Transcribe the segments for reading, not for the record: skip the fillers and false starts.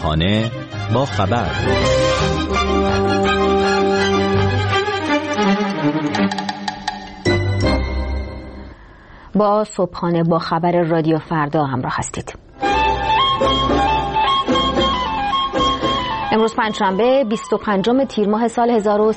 صبحانه با خبر. با صبحانه با خبر رادیو فردا همراه هستید. امروز پنجشنبه 25 تیر ماه سال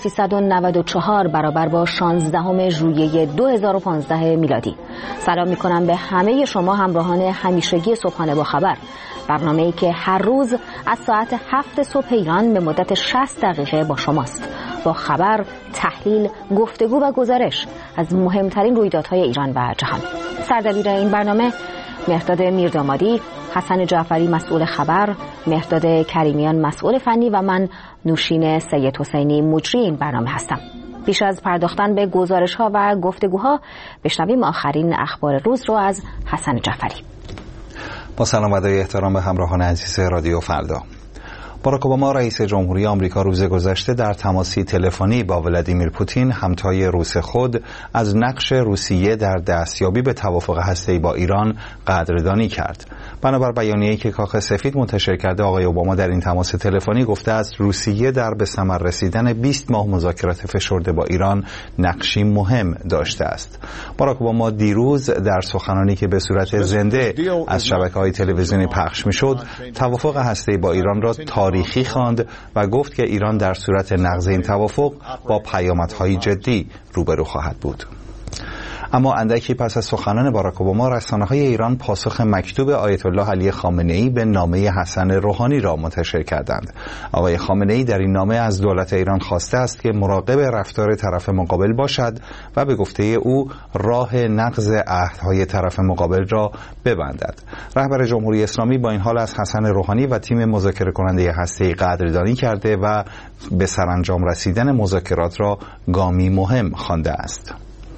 1394 برابر با 16 ژوئیه 2015 میلادی. سلام میکنم به همه شما همراهان همیشگی صبحانه با خبر، برنامه‌ای که هر روز از ساعت 7 صبح ایران به مدت 60 دقیقه با شماست، با خبر، تحلیل، گفتگو و گزارش از مهمترین رویدادهای ایران و جهان. سردبیر این برنامه مهرداد میردامادی، حسن جعفری مسئول خبر، مهرداد کریمیان مسئول فنی و من نوشین سید حسینی مجری این برنامه هستم. پیش از پرداختن به گزارش‌ها و گفتگوها بشنویم آخرین اخبار روز رو از حسن جعفری. با سلام و احترام به همراهان عزیز رادیو فردا. باراک اوباما رئیس جمهوری آمریکا روز گذشته در تماسی تلفنی با ولادیمیر پوتین همتای روس خود از نقش روسیه در دستیابی به توافق هسته‌ای با ایران قدردانی کرد. بنابر بیانیه‌ای که کاخ سفید منتشر کرده، آقای اوباما در این تماس تلفنی گفته است روسیه در به ثمر رسیدن 20 ماه مذاکرات فشرده با ایران نقشی مهم داشته است. باراک اوباما دیروز در سخنانی که به صورت زنده از شبکه‌های تلویزیونی پخش می‌شد، توافق هسته‌ای با ایران را تاریخی خواند و گفت که ایران در صورت نقض این توافق با پیامدهای جدی روبرو خواهد بود. اما اندکی پس از سخنان باراک اوباما، رسانه‌های ایران پاسخ مکتوب آیت الله علی خامنه‌ای به نامه حسن روحانی را منتشر کردند. آقای خامنه‌ای در این نامه از دولت ایران خواسته است که مراقب رفتار طرف مقابل باشد و به گفته او راه نقض عهدهای طرف مقابل را ببندد. رهبر جمهوری اسلامی با این حال از حسن روحانی و تیم مذاکره کننده هسته‌ای قدردانی کرده و به سرانجام رسیدن مذاکرات را گامی مهم خوانده است.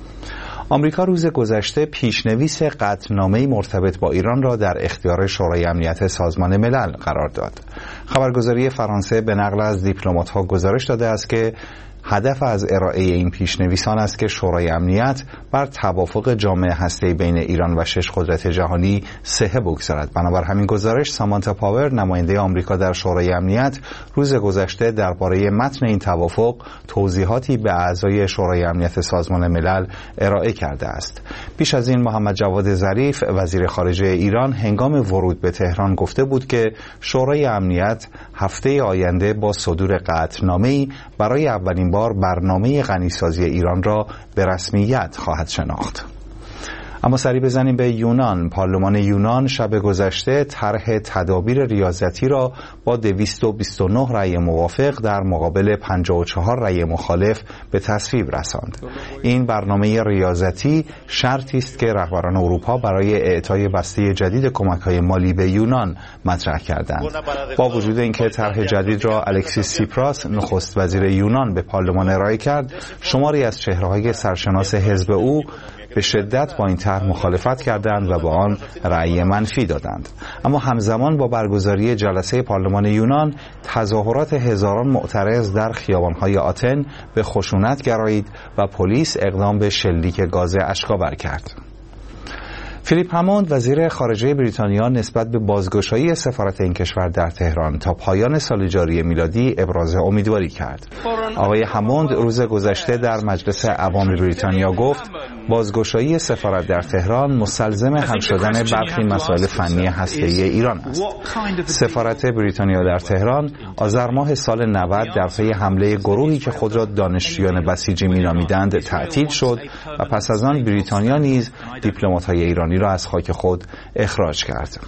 آمریکا روز گذشته پیشنویس قطعنامه‌ای مرتبط با ایران را در اختیار شورای امنیت سازمان ملل قرار داد. خبرگزاری فرانسه به نقل از دیپلمات‌ها گزارش داده است که هدف از ارائه این پیشنویسان است که شورای امنیت بر توافق جامع هسته‌ای بین ایران و 6 قدرت جهانی صحه بگذارد. بنابر همین گزارش، سامانتا پاور، نماینده آمریکا در شورای امنیت، روز گذشته درباره متن این توافق توضیحاتی به اعضای شورای امنیت سازمان ملل ارائه کرده است. پیش از این محمد جواد ظریف، وزیر خارجه ایران، هنگام ورود به تهران گفته بود که شورای امنیت هفته آینده با صدور قطعنامه‌ای برای اولین بار برنامه غنیسازی ایران را به رسمیت خواهد شناخت. اما سری بزنیم به یونان. پارلمان یونان شب گذشته طرح تدابیر ریاضتی را با 229 رأی موافق در مقابل 54 رأی مخالف به تصویب رساند. این برنامه ریاضتی شرطی است که رهبران اروپا برای اعطای بسته جدید کمک‌های مالی به یونان مطرح کردند. با وجود اینکه طرح جدید را الکسیس سیپراس، نخست وزیر یونان، به پارلمان ارائه کرد، شماری از چهره‌های سرشناس حزب او به شدت با این طرح مخالفت کردند و با آن رأی منفی دادند. اما همزمان با برگزاری جلسه پارلمان یونان، تظاهرات هزاران معترض در خیابان‌های آتن به خشونت گرایید و پلیس اقدام به شلیک گاز اشک‌آور کرد. فیلیپ هموند، وزیر خارجه بریتانیا، نسبت به بازگشایی سفارت این کشور در تهران تا پایان سال جاری میلادی ابراز امیدواری کرد. آقای هموند روز گذشته در مجلس عوام بریتانیا گفت بازگشایی سفارت در تهران مستلزم حل شدن برخی مسائل فنی هسته‌ای ایران است. سفارت بریتانیا در تهران آذر ماه سال 90 در پی حمله گروهی که خود را دانشجویان بسیجی می‌نامیدند تعطیل شد و پس از آن بریتانیا نیز دیپلمات‌های ایرانی را از خاک خود اخراج کرد.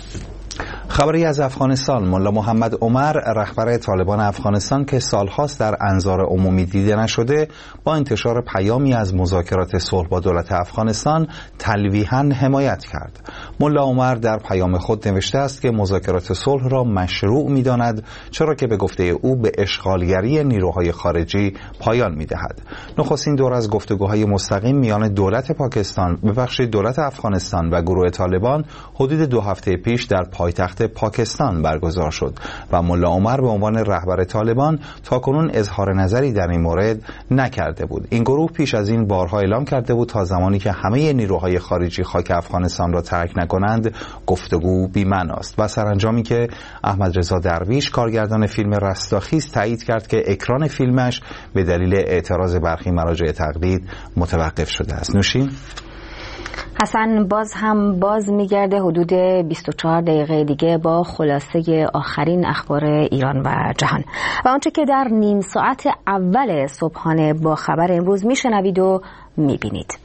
خبری از افغانستان. ملا محمد عمر، رهبر طالبان افغانستان که سالهاست در انظار عمومی دیده نشده، با انتشار پیامی از مذاکرات صلح با دولت افغانستان تلویحاً حمایت کرد. ملا عمر در پیام خود نوشته است که مذاکرات صلح را مشروع می‌داند، چرا که به گفته او به اشغالگری نیروهای خارجی پایان می‌دهد. نخستین دور از گفتگوهای مستقیم میان دولت پاکستان، دولت افغانستان و گروه طالبان حدود 2 هفته پیش در پایتخت پاکستان برگزار شد و ملا عمر به عنوان رهبر طالبان تاکنون اظهار نظری در این مورد نکرده بود. این گروه پیش از این بارها اعلام کرده بود تا زمانی که همه نیروهای خارجی خاک افغانستان را ترک نکنند گفتگو بی‌معناست. و سرانجامی که احمد رضا درویش کارگردان فیلم رستاخیز تایید کرد که اکران فیلمش به دلیل اعتراض برخی مراجع تقلید متوقف شده است. نوشین حسن باز میگرده حدود 24 دقیقه دیگه با خلاصه آخرین اخبار ایران و جهان و آنچه که در نیم ساعت اول صبحانه با خبر امروز میشنوید و میبینید.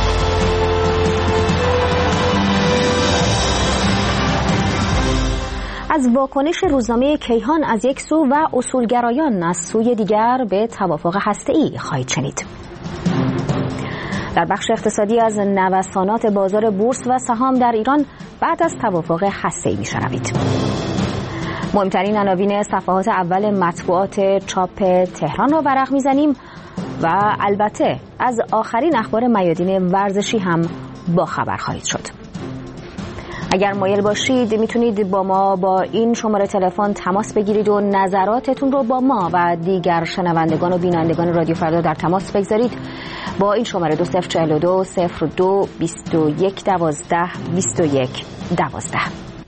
از واکنش روزنامه کیهان از یک سو و اصولگرایان از سوی دیگر به توافق هسته‌ای خواهید شنید. در بخش اقتصادی از نوسانات بازار بورس و سهام در ایران بعد از توافق هسته‌ای می‌شنوید. مهمترین عناوین صفحات اول مطبوعات چاپ تهران را ورق می‌زنیم و البته از آخرین اخبار میادین ورزشی هم با خبر خواهید شد. اگر مایل باشید میتونید با ما با این شماره تلفن تماس بگیرید و نظراتتون رو با ما و دیگر شنوندگان و بینندگان رادیو فردا در تماس بگذارید با این شماره 2042 02 21 12 21 12.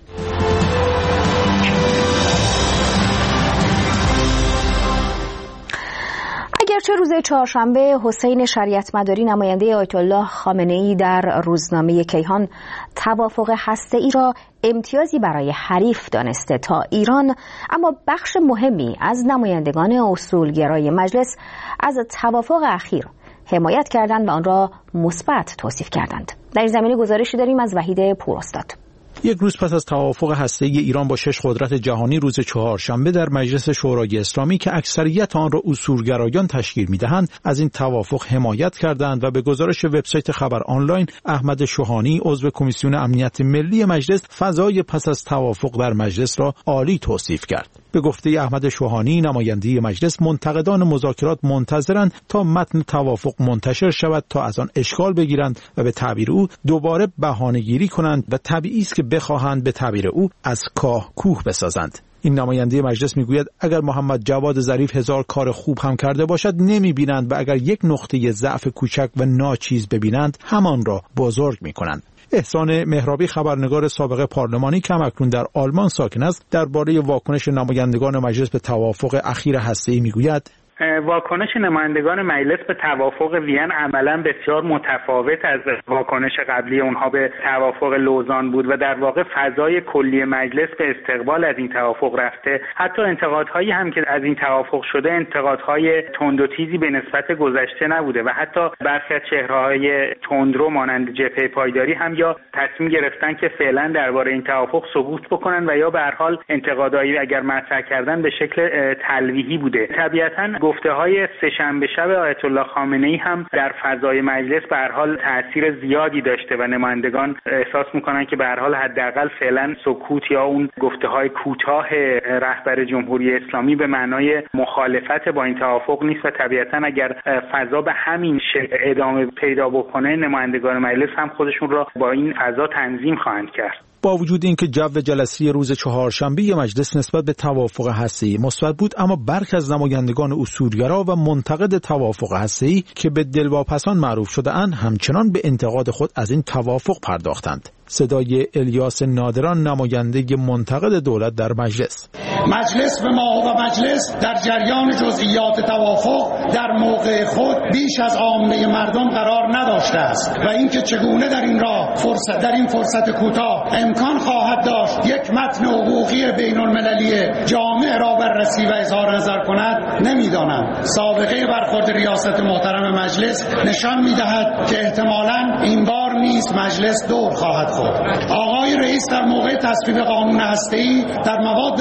اگرچه روز چهارشنبه حسین شریعتمداری نماینده آیت الله خامنه‌ای در روزنامه کیهان توافق هسته‌ای را امتیازی برای حریف دانسته تا ایران، اما بخش مهمی از نمایندگان اصولگرای مجلس از توافق اخیر حمایت کردند و آن را مثبت توصیف کردند. در این زمینه گزارشی داریم از وحید پوراستاد. یک روز پس از توافق هسته‌ای ایران با 6 قدرت جهانی روز چهارشنبه در مجلس شورای اسلامی که اکثریت آن را اصولگرایان تشکیل می‌دهند از این توافق حمایت کردند و به گزارش وبسایت خبر آنلاین احمد شوهانی عضو کمیسیون امنیت ملی مجلس فضای پس از توافق در مجلس را عالی توصیف کرد. به گفته احمد شوهانی نماینده مجلس منتقدان مذاکرات منتظرند تا متن توافق منتشر شود تا از آن اشکال بگیرند و به تعبیر او دوباره بهانه‌گیری کنند و طبیعی است که بخواهند به تعبیر او از کاه کوه بسازند. این نماینده مجلس میگوید اگر محمد جواد ظریف هزار کار خوب هم کرده باشد نمیبینند و اگر یک نقطه ضعف کوچک و ناچیز ببینند همان را بزرگ میکنند. احسان مهرابی خبرنگار سابق پارلمانی که اکنون در آلمان ساکن است درباره واکنش نمایندگان مجلس به توافق اخیر هسته‌ای میگوید واکنش نمایندگان مجلس به توافق وین عملا بسیار متفاوت از واکنش قبلی اونها به توافق لوزان بود و در واقع فضای کلی مجلس به استقبال از این توافق رفته. حتی انتقادهایی هم که از این توافق شده انتقادهای تند و تیزی به نسبت گذشته نبوده و حتی برخی از چهره‌های تندرو مانند جبهه پایداری هم یا تصمیم گرفتن که فعلا درباره این توافق سکوت بکنن و یا به هر حال انتقادهایی اگر مطرح کردن به شکل تلویحی بوده. طبیعتاً گفته‌های سه‌شنبه شب آیت الله خامنه‌ای هم در فضای مجلس به هر حال تأثیر زیادی داشته و نمایندگان احساس می‌کنن که به هر حال حداقل فعلا سکوت یا اون گفته‌های کوتاه رهبر جمهوری اسلامی به معنای مخالفت با این توافق نیست و طبیعتاً اگر فضا به همین شکل ادامه پیدا بکنه نمایندگان مجلس هم خودشون را با این فضا تنظیم خواهند کرد. با وجود اینکه جو جلسه روز چهارشنبه مجلس نسبت به توافق هسته‌ای مثبت بود، اما برخی از نمایندگان اصولگرا و منتقد توافق هسته‌ای که به دلواپسان معروف شده‌اند همچنان به انتقاد خود از این توافق پرداختند. صدای الیاس نادران نماینده منتقد دولت در مجلس. مجلس به ما و مجلس در جریان جزئیات توافق در موقع خود بیش از عامه مردم قرار نداشته است و اینکه چگونه در این راه در این فرصت کوتاه امکان خواهد داشت یک متن حقوقی بین المللی جامع را بررسی و اظهار نظر کند نمیدانم. سابقه برخورد ریاست محترم مجلس نشان میدهد که احتمالاً این بار نیز مجلس دور خواهد خورد. آقای رئیس در موقع تصویب قانون هسته‌ای در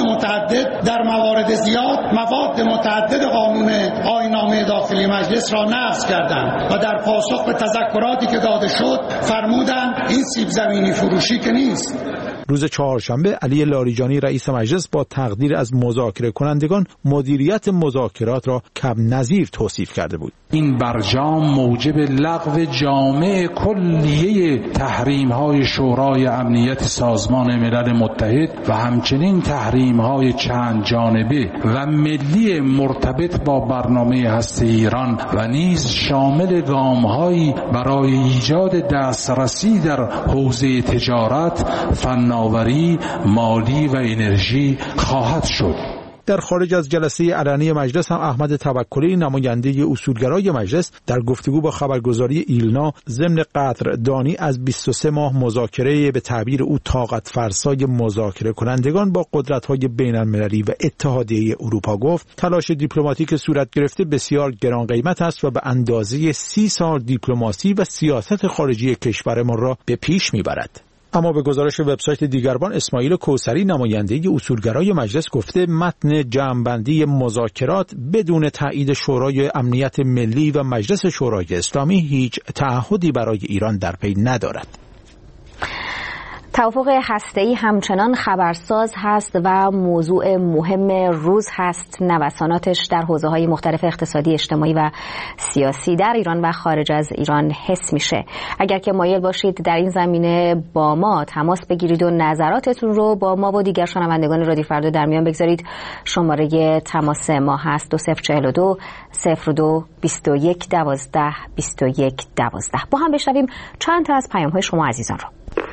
در موارد زیاد مواد متعدد قانون آیین‌نامه داخلی مجلس را نقض کردند و در پاسخ به تذکراتی که داده شد فرمودند این سیب زمینی فروشی که نیست. روز چهارشنبه علی لاریجانی رئیس مجلس با تقدیر از مذاکره کنندگان مدیریت مذاکرات را کم نظیر توصیف کرده بود. این برجام موجب لغو جامع کلیه تحریم‌های شورای امنیت سازمان ملل متحد و همچنین تحریم‌های چند جانبه و ملی مرتبط با برنامه هسته ایران و نیز شامل گام‌هایی برای ایجاد دسترسی در حوزه تجارت، فناوری، مالی و انرژی خواهد شد. در خارج از جلسه علنی مجلس هم احمد توکلی نماینده اصولگرای مجلس در گفتگو با خبرگزاری ایلنا ضمن قدردانی از 23 ماه مذاکره به تعبیر او طاقت فرسای مذاکره کنندگان با قدرت‌های بین‌المللی و اتحادیه اروپا گفت تلاش دیپلماتیک صورت گرفته بسیار گران قیمت است و به اندازه 30 سال دیپلماسی و سیاست خارجی کشورمان را به پیش می‌برد. اما به گزارش وبسایت دیگربان اسماعیل کوثری نماینده اصولگرای مجلس گفته متن جمع‌بندی مذاکرات بدون تایید شورای امنیت ملی و مجلس شورای اسلامی هیچ تعهدی برای ایران در پی ندارد. توافق هسته‌ای همچنان خبرساز هست و موضوع مهم روز هست. نوساناتش در حوزه‌های مختلف اقتصادی، اجتماعی و سیاسی در ایران و خارج از ایران حس میشه. اگر که مایل باشید در این زمینه با ما تماس بگیرید و نظراتتون رو با ما و دیگر شنوندگان رادیو فردا در میان بگذارید، شماره تماس ما هست 2042 02 21 12 21 12. با هم بشنویم چند تا از پیام‌های شما عزیزان رو.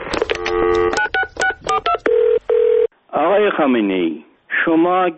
آقای خامنه‌ای، شما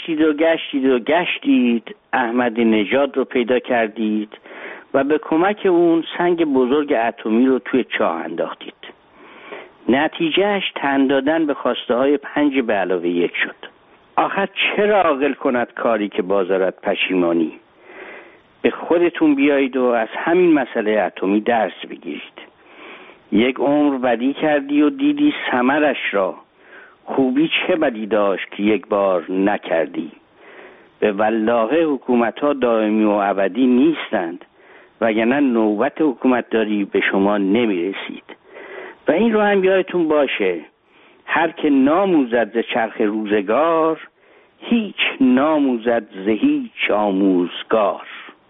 گشتید احمدی نژاد رو پیدا کردید و به کمک اون سنگ بزرگ اتمی رو توی چاه انداختید. نتیجهش تن دادن به خواسته های 5+1 شد. آخر چرا عاقل کند کاری که بازارد پشیمانی؟ به خودتون بیایید و از همین مسئله اتمی درس بگیرید. یک عمر بدی کردی و دیدی ثمرش را. خوبی چه بدی داشت که یک بار نکردی؟ به والله حکومت‌ها دائمی و ابدی نیستند، وگرنه نوبت حکومتداری به شما نمی‌رسید. و این رو هم یادتون باشه، هر که ناموزد ز چرخ روزگار، هیچ ناموزد ز هیچ آموزگار.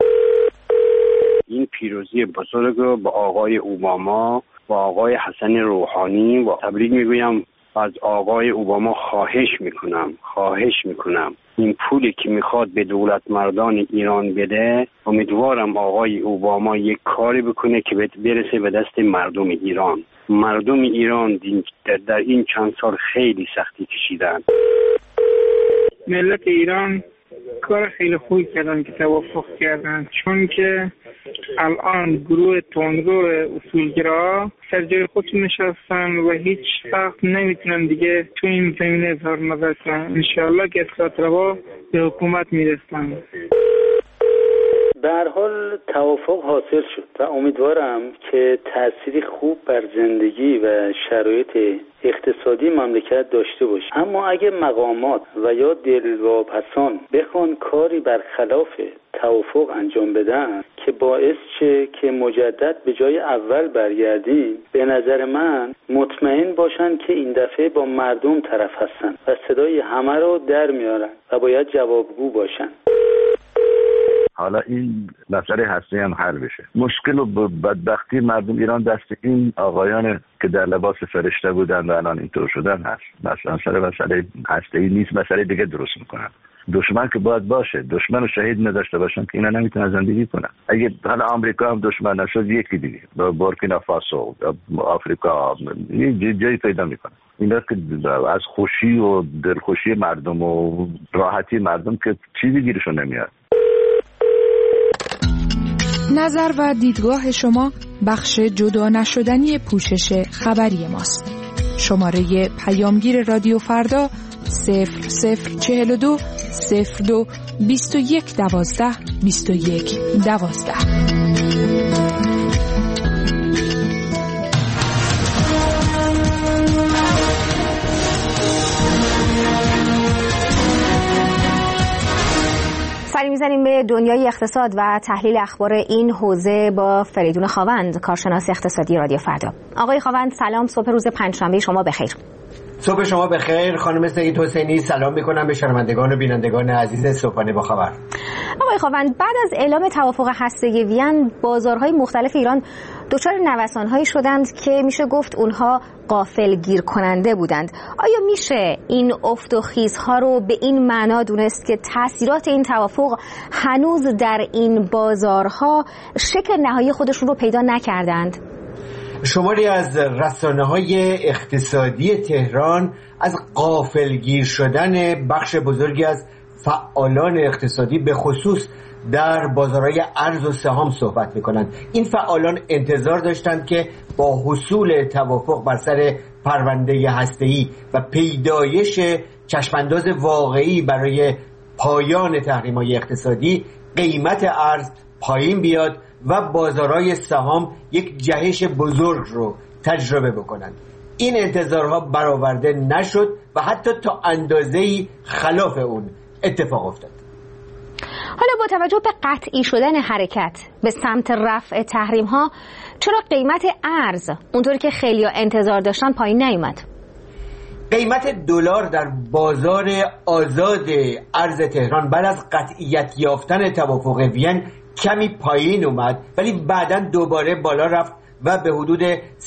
این پیروزی بزرگ رو با آقای اوباما و آقای حسن روحانی و تبریک میگویم. از آقای اوباما خواهش میکنم این پولی که میخواد به دولت مردان ایران بده، امیدوارم آقای اوباما یک کاری بکنه که برسه به دست مردم ایران. مردم ایران در این چند سال خیلی سختی کشیدن. ملت ایران کار خیلی خوبی کردن که توافق کردن، چون که الان گروه تندرو اصولگرا سر جای خودشون نشستن و هیچ وقت نمیتونن دیگه تو این زمینه اظهار نظر کنن. انشاءالله که اصلاحات روا به حکومت میرسن. به هر حال توافق حاصل شد و امیدوارم که تأثیری خوب بر زندگی و شرایط اقتصادی مملکت داشته باشه. اما اگه مقامات و یا دلواپسان بخوان کاری برخلاف توافق انجام بدن که باعث شه که مجدد به جای اول برگردیم، به نظر من مطمئن باشن که این دفعه با مردم طرف هستن و صدای همه رو در میارن و باید جوابگو باشن. حالا این مسئله هستی هم حل بشه. مشکل و بدبختی مردم ایران دست این آقایان که در لباس فرشته بودن و الان اینطور شدن هست. مسئله هستی نیست، مسئله دیگه درست میکنن. دشمن که باید باشه، دشمن رو شهید نداشته باشن که اینا نمیتونن زندگی کنن. اگه حالا آمریکا هم دشمن نشد، یکی دیگه بورکینافاسو، آفریقا، جایی پیدا میکنن. اینا که از خوشی و دلخوشی مردم و راحتی مردم که چیزی گیرشون نمیاد. نظر و دیدگاه شما بخش جدا نشدنی پوشش خبری ماست. شماره پیامگیر رادیو فردا 0042 02 21 12 21 12. می‌زنیم به دنیای اقتصاد و تحلیل اخبار این حوزه با فریدون خاوند، کارشناس اقتصادی رادیو فردا. آقای خاوند سلام، صبح روز پنجشنبه شما بخیر. صبح شما بخیر خانم سعید حسینی. سلام میکنم به شنوندگان و بینندگان عزیز صبحانه با خبر. آقای خاوند، بعد از اعلام توافق هسته‌ای وین، بازارهای مختلف ایران دچار نوسان‌هایی شدند که میشه گفت اونها غافلگیر کننده بودند. آیا میشه این افت و خیزها رو به این معنا دونست که تاثیرات این توافق هنوز در این بازارها شکل نهایی خودشون رو پیدا نکردند؟ شماری از رسانه‌های اقتصادی تهران از غافلگیر شدن بخش بزرگی از فعالان اقتصادی به خصوص در بازارهای ارز و سهام صحبت می‌کنند. این فعالان انتظار داشتند که با حصول توافق بر سر پرونده هسته‌ای و پیدایش چشمانداز واقعی برای پایان تحریم‌های اقتصادی قیمت ارز پایین بیاد و بازارهای سهام یک جهش بزرگ رو تجربه بکنند. این انتظارها برآورده نشد و حتی تا اندازه‌ای خلاف اون اتفاق افتاد. حالا با توجه به قطعی شدن حرکت به سمت رفع تحریم‌ها، چرا قیمت ارز اونطوری که خیلی‌ها انتظار داشتن پایین نیومد؟ قیمت دلار در بازار آزاد ارز تهران بعد از قطعیت یافتن توافق وین کمی پایین اومد، ولی بعداً دوباره بالا رفت و به حدود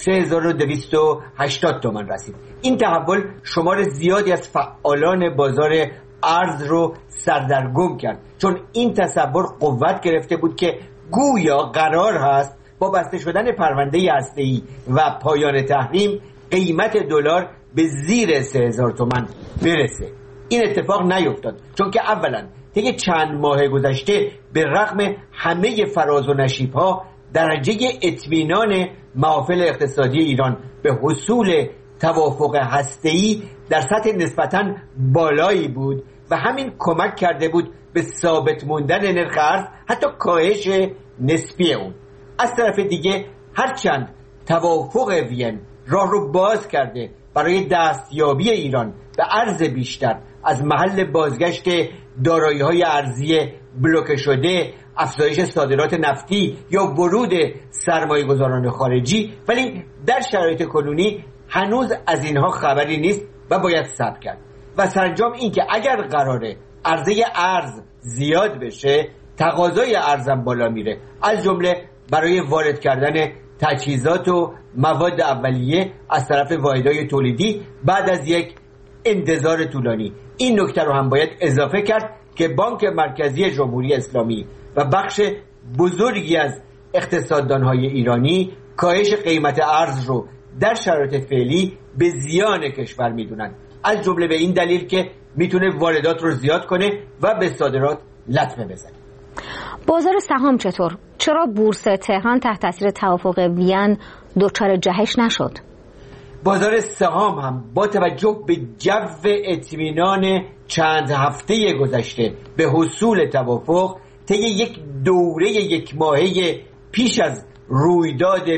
3280 تومان رسید. این تحول شمار زیادی از فعالان بازار ارز رو سردرگم کرد، چون این تصور قوت گرفته بود که گویا قرار هست با بسته شدن پرونده هسته‌ای و پایان تحریم قیمت دلار به زیر 3000 تومان برسه. این اتفاق نیفتاد، چون که اولا طی چند ماه گذشته به رغم همه فراز و نشیب‌ها درجه اطمینان محافل اقتصادی ایران به حصول توافق هسته‌ای در سطح نسبتاً بالایی بود و همین کمک کرده بود به ثابت موندن نرخ ارز، حتی کاهش نسبی اون. از طرف دیگه هرچند توافق وین راه رو باز کرده برای دستیابی ایران به ارز بیشتر از محل بازگشت دارایی‌های ارزی بلوکه شده، افزایش صادرات نفتی یا ورود سرمایه‌گذاران خارجی، ولی در شرایط کنونی هنوز از اینها خبری نیست و باید صبر کرد. و سرانجام این که اگر قراره عرضه ارز زیاد بشه، تقاضای ارزم بالا میره، از جمله برای وارد کردن تجهیزات و مواد اولیه از طرف واحدهای تولیدی بعد از یک انتظار طولانی. این نکته رو هم باید اضافه کرد که بانک مرکزی جمهوری اسلامی و بخش بزرگی از اقتصاددانهای ایرانی کاهش قیمت ارز رو در شرایط فعلی به زیان کشور میدونن، از جمله به این دلیل که میتونه واردات رو زیاد کنه و به صادرات لطمه بزنه. بازار سهام چطور؟ چرا بورس تهران تحت تاثیر توافق وین دچار جهش نشد؟ بازار سهام هم با توجه به جو اطمینان چند هفته گذشته به حصول توافق طی یک دوره یک ماهه پیش از رویداد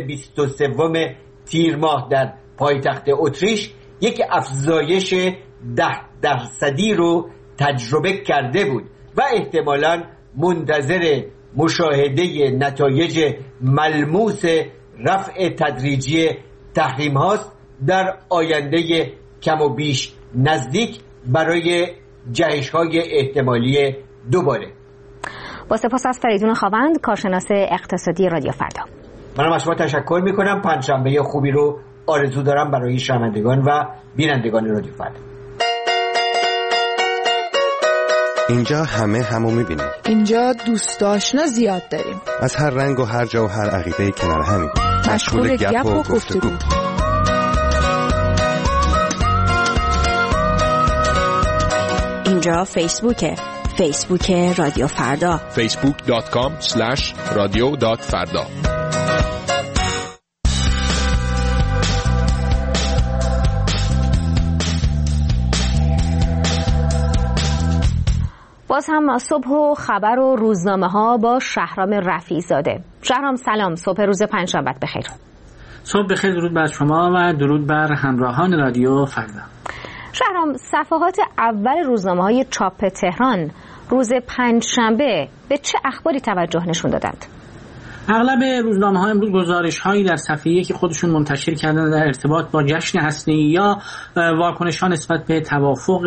23 تیر ماه در پایتخت اتریش یک افزایش 10% رو تجربه کرده بود و احتمالاً منتظر مشاهده نتایج ملموس رفع تدریجی تحریم هاست در آینده کم و بیش نزدیک برای جهش های احتمالی دوباره. با سپاس از فریدون خاوند، کارشناس اقتصادی رادیو فردا. منم از شما تشکر میکنم. پنجشنبه خوبی رو آرزو دارم برای شنوندگان و بینندگان رادیو فردا. اینجا همو میبینیم. اینجا دوست آشنا زیاد داریم. از هر رنگ و هر جا و هر عقیده کنار همیم. مشغول گپ و گفتگو. اینجا فیسبوک رادیو فردا. facebook.com/radio.farda. باز هم صبح و خبر و روزنامه ها با شهرام رفیع زاده. شهرام سلام، صبح روز پنجشنبه بخیر. صبح بخیر، درود بر شما و درود بر همراهان رادیو فردا. شهرام، صفحات اول روزنامه های چاپ تهران روز پنجشنبه به چه اخباری توجه نشون دادند؟ اغلب روزنامه‌ها امروز گزارش‌هایی در صفحه یک خودشون منتشر کردن در ارتباط با جشن هسته‌ای یا واکنش‌ها نسبت به توافق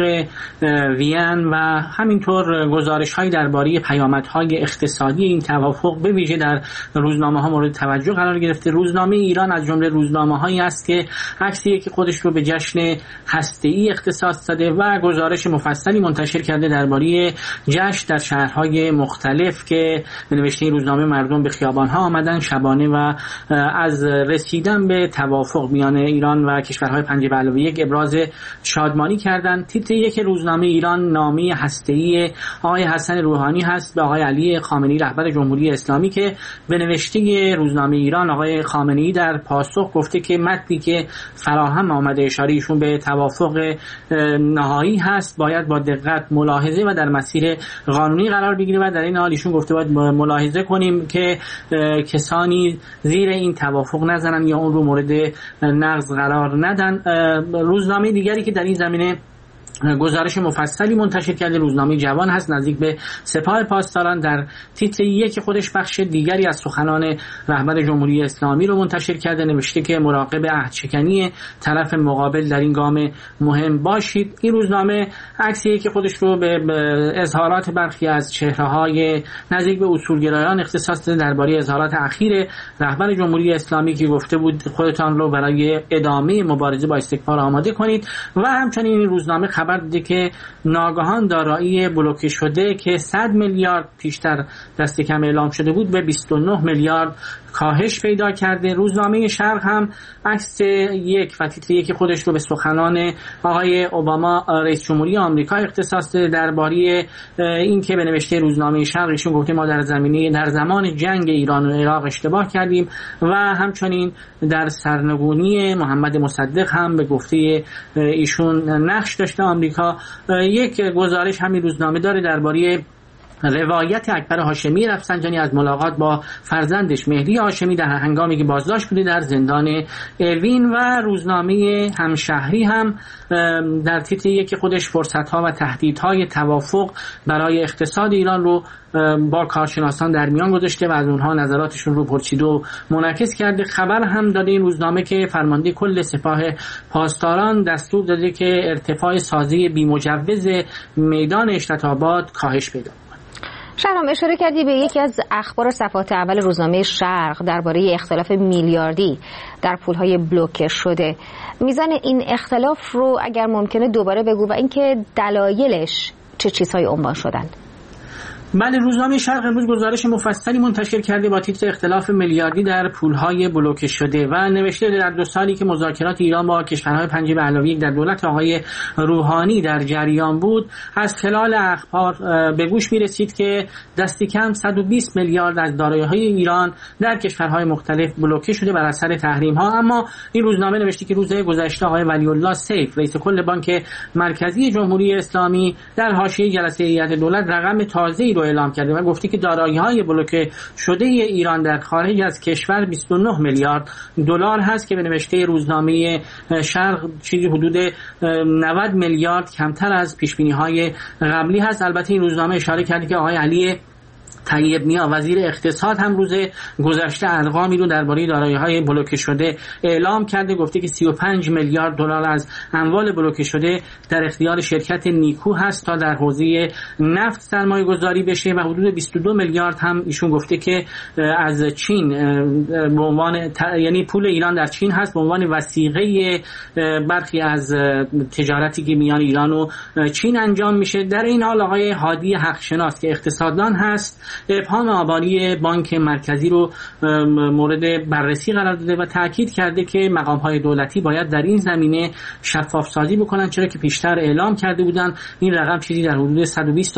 وین و همینطور گزارش‌هایی درباره پیامدهای اقتصادی این توافق به ویژه در روزنامه‌ها مورد توجه قرار گرفته. روزنامه ایران از جمله روزنامه‌هایی است که عکسی که خودش رو به جشن هسته‌ای اختصاص داده و گزارش مفصلی منتشر کرده درباره جشن در شهرهای مختلف که به نوشته این روزنامه مردم به خیابان آمدن شبانه و از رسیدن به توافق میان ایران و کشورهای 5+1 ابراز شادمانی کردند. تیتر یک روزنامه ایران نامه هسته‌ای آقای حسن روحانی هست به آقای علی خامنه‌ای رهبر جمهوری اسلامی که به نوشته روزنامه ایران آقای خامنه‌ای در پاسخ گفته که متنی که فراهم آمده اشاره ایشون به توافق نهایی هست باید با دقت ملاحظه و در مسیر قانونی قرار بگیره و در این حال ایشون گفته باید ملاحظه کنیم که کسانی زیر این توافق نزنن یا اون رو مورد نقض قرار ندن. روزنامه دیگری که در این زمینه گزارش مفصلی منتشر کرده روزنامه جوان هست نزدیک به سپاه پاسداران در تیتر یک خودش بخش دیگری از سخنان رهبر جمهوری اسلامی رو منتشر کرده، نوشته که مراقب عهدشکنی طرف مقابل در این گام مهم باشید. این روزنامه عکسی که خودش رو به اظهارات برخی از چهره‌های نزدیک به اصولگرایان اختصاص داده درباره اظهارات اخیر رهبر جمهوری اسلامی که گفته بود خودتان رو برای ادامه مبارزه با استکبار آماده کنید و همچنین این روزنامه خبر داده که ناگهان دارایی بلوکه شده که 100 میلیارد پیشتر دست کم اعلام شده بود به 29 میلیارد کاهش پیدا کرده. روزنامه شرق هم عکس یک و تیتر یک خودش رو به سخنان آقای اوباما رئیس جمهوری آمریکا اختصاص داده درباره این که به نوشته روزنامه شرق ایشون گفته ما در زمان جنگ ایران و عراق اشتباه کردیم و همچنین در سرنگونی محمد مصدق هم به گفته ایشون نقش داشته آمریکا. یک گزارش همین روزنامه داره درباره روایت اکبر هاشمی رفسنجانی از ملاقات با فرزندش مهدی هاشمی در هنگامی که بازداشت بوده در زندان اوین و روزنامه همشهری هم در تیتر یک خودش فرصت‌ها و تهدیدهای توافق برای اقتصاد ایران رو با کارشناسان در میان گذاشته و از اونها نظراتشون رو پرسیده و منعکس کرده. خبر هم داده این روزنامه که فرمانده کل سپاه پاسداران دستور داده که ارتفاع سازی بی‌مجوز میدان اشرت‌آباد کاهش پیدا کنه. شهرام اشاره کردی به یکی از اخبار صفحات اول روزنامه شرق درباره اختلاف میلیاردی در پولهای بلوکه شده. میزان این اختلاف رو اگر ممکنه دوباره بگو و اینکه دلایلش چه چیزهای عنوان شدند. بله، روزنامه شرق امروز گزارش مفصلی منتشر کرده با تیتر اختلاف میلیاردی در پولهای بلوکه شده و نوشته در 2 سالی که مذاکرات ایران با کشورهای 5+1 در دولت آقای روحانی در جریان بود از خلال اخبار به گوش میرسید که دستی کم 120 میلیارد از دارایی‌های ایران در کشورهای مختلف بلوکه شده بر اثر تحریم‌ها. اما این روزنامه نوشته که روز گذشته آقای ولی الله سیف رئیس کل بانک مرکزی جمهوری اسلامی در حاشیه جلسه هیئت دولت رقم تازه‌ای رو اعلام کرده و گفته که دارایی‌های بلوکه شده ایران در خارج از کشور 29 میلیارد دلار هست که به نوشته روزنامه شرق چیزی حدود 90 میلیارد کمتر از پیش‌بینی‌های قبلی هست. البته این روزنامه اشاره کرده که آقای علی طیب نیا وزیر اقتصاد هم روز گذشته ارقامی رو درباره دارایی‌های بلوکه شده اعلام کرده، گفته که 35 میلیارد دلار از اموال بلوکه شده در اختیار شرکت نیکو هست تا در حوزه نفت سرمایه‌گذاری بشه و حدود 22 میلیارد هم ایشون گفته که از چین به عنوان یعنی پول ایران در چین هست به عنوان وثیقه برخی از تجارتی که میان ایران و چین انجام میشه. در این حال آقای هادی حقشناس که اقتصاددان هست ابهام آبانی بانک مرکزی رو مورد بررسی قرار داده و تاکید کرده که مقام‌های دولتی باید در این زمینه شفاف سازی بکنن، چرا که پیشتر اعلام کرده بودن این رقم چیزی در حدود 120 تا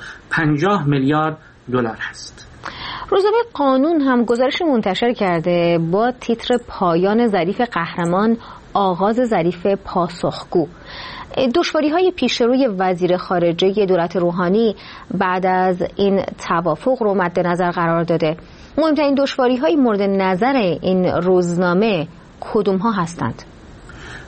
150 میلیارد دلار هست. روزنامه قانون هم گزارش منتشر کرده با تیتر پایان ظریف قهرمان، آغاز ظریف پاسخگو. دشواری‌های پیشروی وزیر خارجه دولت روحانی بعد از این توافق رو مد نظر قرار داده. مهمترین دشواری‌های مورد نظر این روزنامه کدوم‌ها هستند؟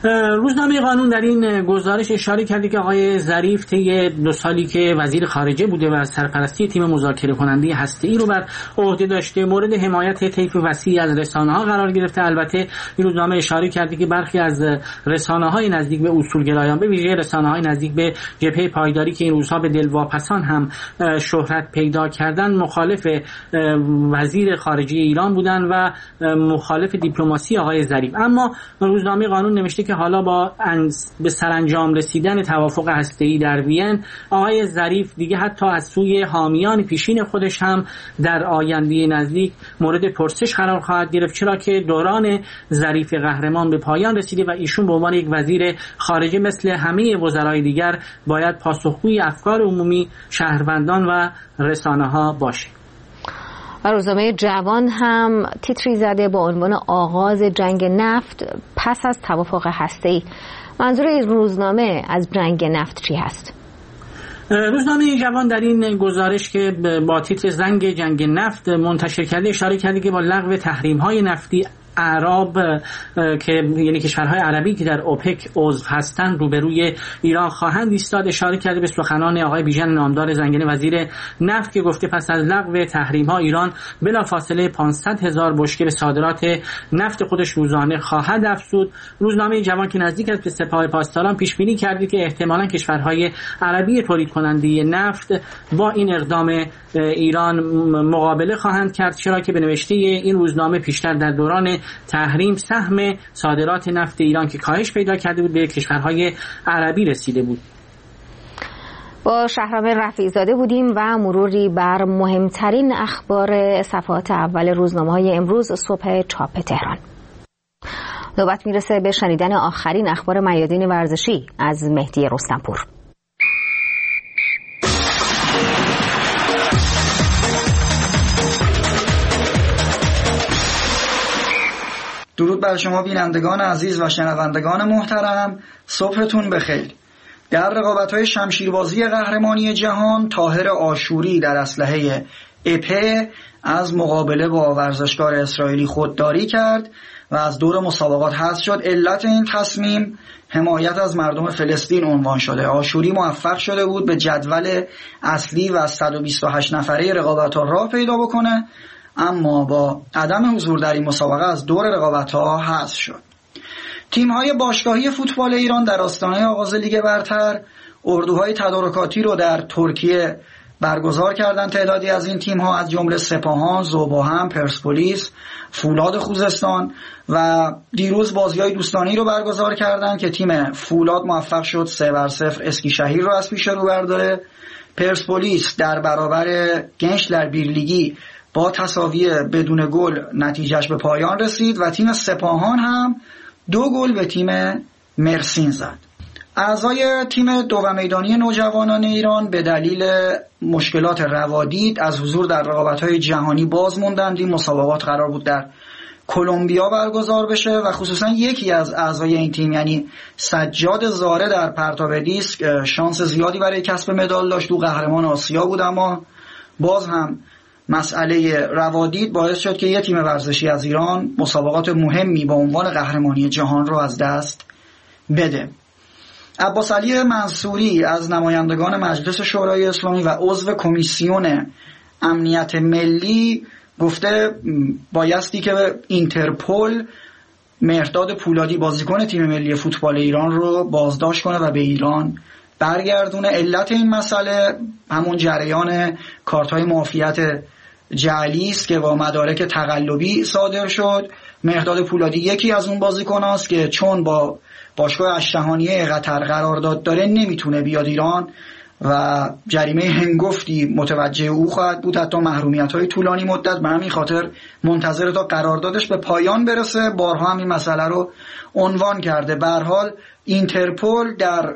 روزنامه قانون در این گزارش اشاره کرده که آقای ظریف طی 2 سالی که وزیر خارجه بوده و سرپرستی تیم مذاکره کننده هسته‌ای رو بر عهده داشته مورد حمایت طیف وسیعی از رسانه‌ها قرار گرفته. البته این روزنامه اشاره کرده که برخی از رسانه‌های نزدیک به اصولگرایان، به ویژه رسانه‌های نزدیک به جبهه پایداری که این روزها به دلواپسان هم شهرت پیدا کردن، مخالف وزیر خارجه ایران بودن و مخالف دیپلماسی آقای ظریف. اما روزنامه قانون نوشته که حالا با به سرانجام رسیدن توافق هسته‌ای در وین، آقای ظریف دیگه حتی از سوی حامیان پیشین خودش هم در آینده نزدیک مورد پرسش قرار خواهد گرفت، چرا که دوران ظریف قهرمان به پایان رسیده و ایشون به عنوان یک وزیر خارجه مثل همه وزرای دیگر باید پاسخگوی افکار عمومی، شهروندان و رسانه‌ها باشه. و روزنامه جوان هم تیتری زده با عنوان آغاز جنگ نفت پس از توافق هسته‌ای. منظور این روزنامه از جنگ نفت چی هست؟ روزنامه جوان در این گزارش که با تیتر زنگ جنگ نفت منتشر کرده اشاره کرده که با لغو تحریم‌های نفتی اعراب که یعنی کشورهای عربی که در اوپک عضو هستند روبروی ایران خواهند ایستاد. اشاره کرده به سخنان آقای بیژن نامدار زنگنه وزیر نفت که گفته پس از لغو تحریم‌ها ایران بلافاصله 500,000 بشکه به صادرات نفت خودش روزانه خواهد افزود. روزنامه جوان که نزدیک است به سپاه پاسداران پیش بینی کرده که احتمالاً کشورهای عربی تولید کننده نفت با این اقدام ایران مقابله خواهند کرد، چرا که به نوشته این روزنامه پیشتر در دوران تحریم سهم صادرات نفت ایران که کاهش پیدا کرده بود به کشورهای عربی رسیده بود. با شهرام رفیع‌زاده بودیم و مروری بر مهمترین اخبار صفحات اول روزنامه‌های امروز صبح چاپ تهران. نوبت میرسه به شنیدن آخرین اخبار میادین ورزشی از مهدی رستمپور. درود بر شما بینندگان عزیز و شنوندگان محترم، صبحتون بخیر. در رقابت‌های شمشیربازی قهرمانی جهان، طاهر آشوری در اسلحه اپه از مقابله با ورزشکار اسرائیلی خودداری کرد و از دور مسابقات حذف شد. علت این تصمیم حمایت از مردم فلسطین عنوان شده. آشوری موفق شده بود به جدول اصلی و 128 نفره رقابت‌ها راه پیدا بکنه، اما با عدم حضور در این مسابقه از دور رقابت‌ها حذف شد. تیم‌های باشگاهی فوتبال ایران در آستانه آغاز لیگ برتر اردوهای تدارکاتی رو در ترکیه برگزار کردند. تعدادی از این تیم‌ها از جمله سپاهان، ذوباهم، پرسپولیس، فولاد خوزستان و دیروز بازی‌های دوستانه‌ای رو برگزار کردند که تیم فولاد موفق شد 3-0 اسکیشهیر رو از پیش رو برداره. پرسپولیس در برابر گنشلر بیرلیگی با تساوی بدون گل نتیجهش به پایان رسید و تیم سپاهان هم 2 گل به تیم مرسین زد. اعضای تیم دو میدانی نوجوانان ایران به دلیل مشکلات روادید از حضور در رقابت‌های جهانی باز موندند. این مسابقات قرار بود در کلمبیا برگزار بشه و خصوصا یکی از اعضای این تیم یعنی سجاد زاره در پرتاب دیسک شانس زیادی برای کسب مدال داشت، او قهرمان آسیا بود، اما باز هم مسئله روادید باعث شد که یک تیم ورزشی از ایران مسابقات مهمی با عنوان قهرمانی جهان رو از دست بده. عباس علی منصوری از نمایندگان مجلس شورای اسلامی و عضو کمیسیون امنیت ملی گفته بایستی که اینترپل مهرداد پولادی بازیکن تیم ملی فوتبال ایران رو بازداشت کنه و به ایران برگردونه. علت این مسئله همون جریان کارت‌های معافیت جعلی است که با مدارک تقلبی صادر شد. مهرداد پولادی یکی از اون بازیکناست که چون با باشگاه اشتهانیه قطر قرارداد داره نمیتونه بیاد ایران و جریمه هنگفتی متوجه او خواهد بود، حتی محرومیت‌های طولانی مدت. به همین خاطر منتظر تا قراردادش به پایان برسه. بارها هم این مسئله رو عنوان کرده. به هر حال اینترپل در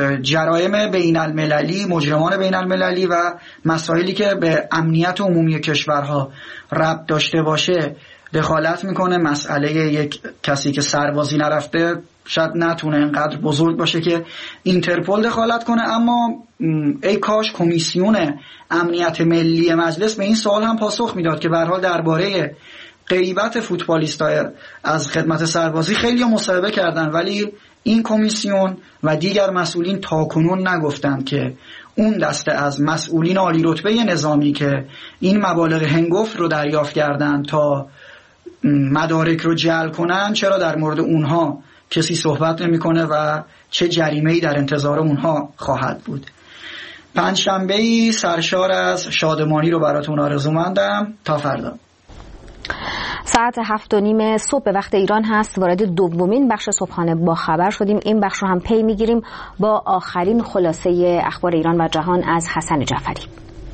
جرایم بین المللی، مجرمان بین المللی و مسائلی که به امنیت عمومی کشورها ربط داشته باشه دخالت میکنه. مسئله یک کسی که سربازی نرفته شاید نتونه اینقدر بزرگ باشه که اینترپل دخالت کنه، اما ای کاش کمیسیون امنیت ملی مجلس به این سوال هم پاسخ میداد که به هر حال درباره غیبت فوتبالیست‌ها از خدمت سربازی خیلی مصاحبه کردن ولی این کمیسیون و دیگر مسئولین تاکنون نگفتند که اون دسته از مسئولین عالی رتبه نظامی که این مبالغ هنگفت رو دریافت کردند تا مدارک رو جعل کنن چرا در مورد اونها کسی صحبت نمی‌کنه و چه جریمه‌ای در انتظار اونها خواهد بود. پنجشنبه‌ای سرشار از شادمانی رو براتون آرزومندم. تا فردا. ساعت 7:30 صبح به وقت ایران هست. وارد دومین بخش صبحانه با خبر شدیم. این بخش رو هم پی میگیریم با آخرین خلاصه اخبار ایران و جهان از حسن جعفری.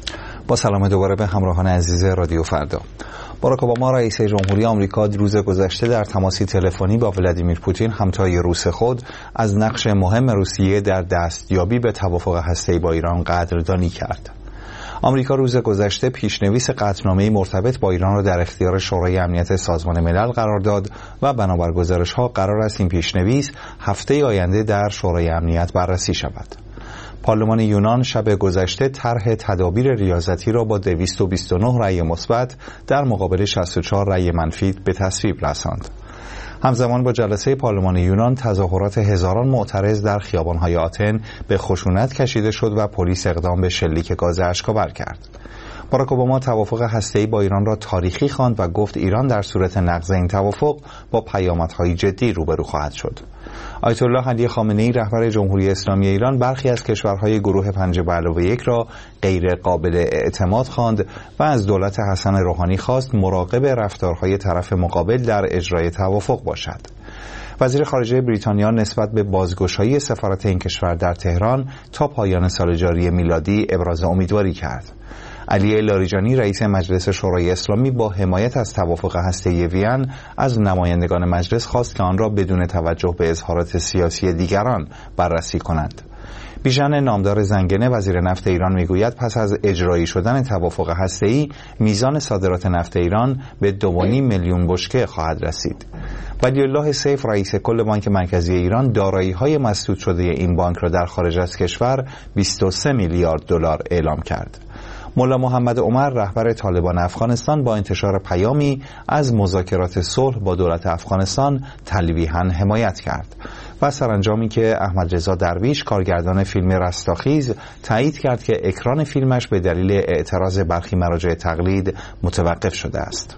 با سلام دوباره به همراهان عزیز رادیو فردا. باراک اوباما رئیس جمهوری آمریکا روز گذشته در تماسی تلفنی با ولادیمیر پوتین همتای روس خود از نقش مهم روسیه در دستیابی به توافق هسته‌ای با ایران قدردانی کرد. آمریکا روز گذشته پیشنویس قطعنامه‌ای مرتبط با ایران را در اختیار شورای امنیت سازمان ملل قرار داد و بنابر گزارش‌ها قرار است این پیشنویس هفته آینده در شورای امنیت بررسی شود. پارلمان یونان شب گذشته طرح تدابیر ریاضتی را با 229 رأی مثبت در مقابل 64 رأی منفی به تصویب رساند. همزمان با جلسه پارلمان یونان تظاهرات هزاران معترض در خیابان‌های آتن به خشونت کشیده شد و پلیس اقدام به شلیک گاز اشک‌آور کرد. باراک اوباما توافق هسته‌ای با ایران را تاریخی خواند و گفت ایران در صورت نقض این توافق با پیامدهای جدی روبرو خواهد شد. آیت الله علی خامنه‌ای رهبر جمهوری اسلامی ایران برخی از کشورهای گروه 5+1 را غیر قابل اعتماد خواند و از دولت حسن روحانی خواست مراقب رفتارهای طرف مقابل در اجرای توافق باشد. وزیر خارجه بریتانیا نسبت به بازگشایی سفارت این کشور در تهران تا پایان سال جاری میلادی ابراز امیدواری کرد. علی لاریجانی رئیس مجلس شورای اسلامی با حمایت از توافق هسته‌ای وین از نمایندگان مجلس خواست که آن را بدون توجه به اظهارات سیاسی دیگران بررسی کنند. بیژن نامدار زنگنه وزیر نفت ایران میگوید پس از اجرایی شدن توافق هسته‌ای میزان صادرات نفت ایران به 2.5 میلیون بشکه خواهد رسید. ولی الله سیف رئیس کل بانک مرکزی ایران دارایی‌های مسدود شده این بانک را در خارج از کشور 23 میلیارد دلار اعلام کرد. مولا محمد عمر رهبر طالبان افغانستان با انتشار پیامی از مذاکرات صلح با دولت افغانستان تلویحاً حمایت کرد و سرانجامی که احمد رضا درویش کارگردان فیلم رستاخیز تایید کرد که اکران فیلمش به دلیل اعتراض برخی مراجع تقلید متوقف شده است.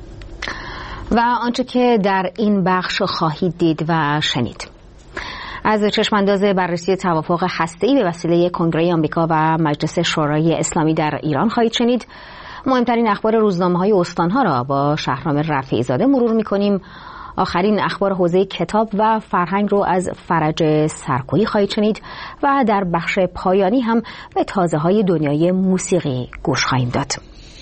و آنچه که در این بخش خواهید دید و شنید از چشمانداز بررسی توافق هسته‌ای به وسیله کنگره آمریکا و مجلس شورای اسلامی در ایران خواهید شنید. مهمترین اخبار روزنامه‌های استان‌ها را با شهرام رفیعی زاده مرور می‌کنیم. آخرین اخبار حوزه کتاب و فرهنگ رو از فرج سرکویی خواهید شنید و در بخش پایانی هم به تازه‌های دنیای موسیقی گوش خواهیم داد.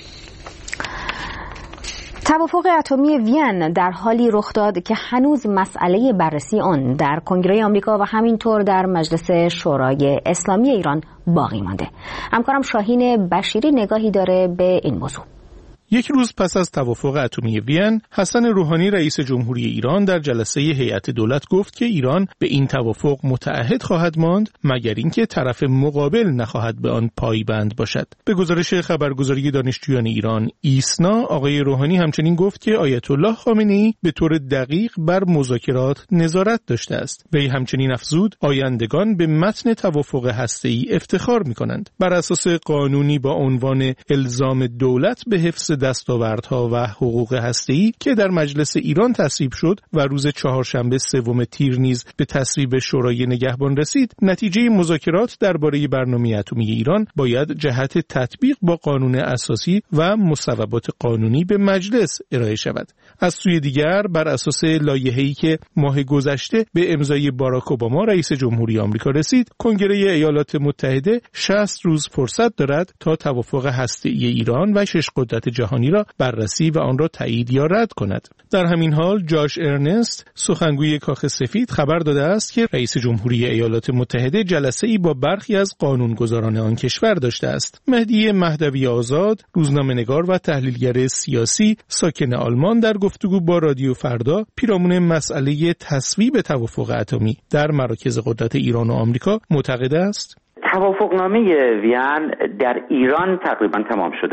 توافق اتمی وین در حالی رخ داد که هنوز مسئله بررسی آن در کنگره آمریکا و همینطور در مجلس شورای اسلامی ایران باقی مانده. همکارم شاهین بشیری نگاهی داره به این موضوع. یک روز پس از توافق اتمی وین، حسن روحانی رئیس جمهوری ایران در جلسه هیئت دولت گفت که ایران به این توافق متعهد خواهد ماند مگر اینکه طرف مقابل نخواهد به آن پایبند باشد. به گزارش خبرگزاری دانشجویان ایران ایسنا، آقای روحانی همچنین گفت که آیت الله خامنه‌ای به طور دقیق بر مذاکرات نظارت داشته است. وی همچنین افزود آیندگان به متن توافق هسته‌ای افتخار می‌کنند. بر اساس قانونی با عنوان الزام دولت به حفظ دستاوردها و حقوق هسته‌ای که در مجلس ایران تصویب شد و روز چهارشنبه 3 تیر نیز به تصویب شورای نگهبان رسید، نتیجه مذاکرات درباره برنامه اتمی ایران باید جهت تطبیق با قانون اساسی و مصوبات قانونی به مجلس ارائه شود. از سوی دیگر بر اساس لایحه‌ای که ماه گذشته به امضای باراک اوباما رئیس جمهوری آمریکا رسید، کنگره ایالات متحده 60 روز فرصت دارد تا توافق هسته‌ای ایران و 6 قدرت جهانی را بررسی و آن را تایید یا رد کند. در همین حال جاش ارنست، سخنگوی کاخ سفید، خبر داده است که رئیس جمهوری ایالات متحده جلسه‌ای با برخی از قانونگذاران آن کشور داشته است. مهدی مهدوی آزاد، روزنامه‌نگار و تحلیلگر سیاسی ساکن آلمان، در گفتگو با رادیو فردا پیرامون مسئله تصویب توافق اتمی در مراکز قدرت ایران و آمریکا معتقد است توافقنامه وین در ایران تقریبا تمام شده است.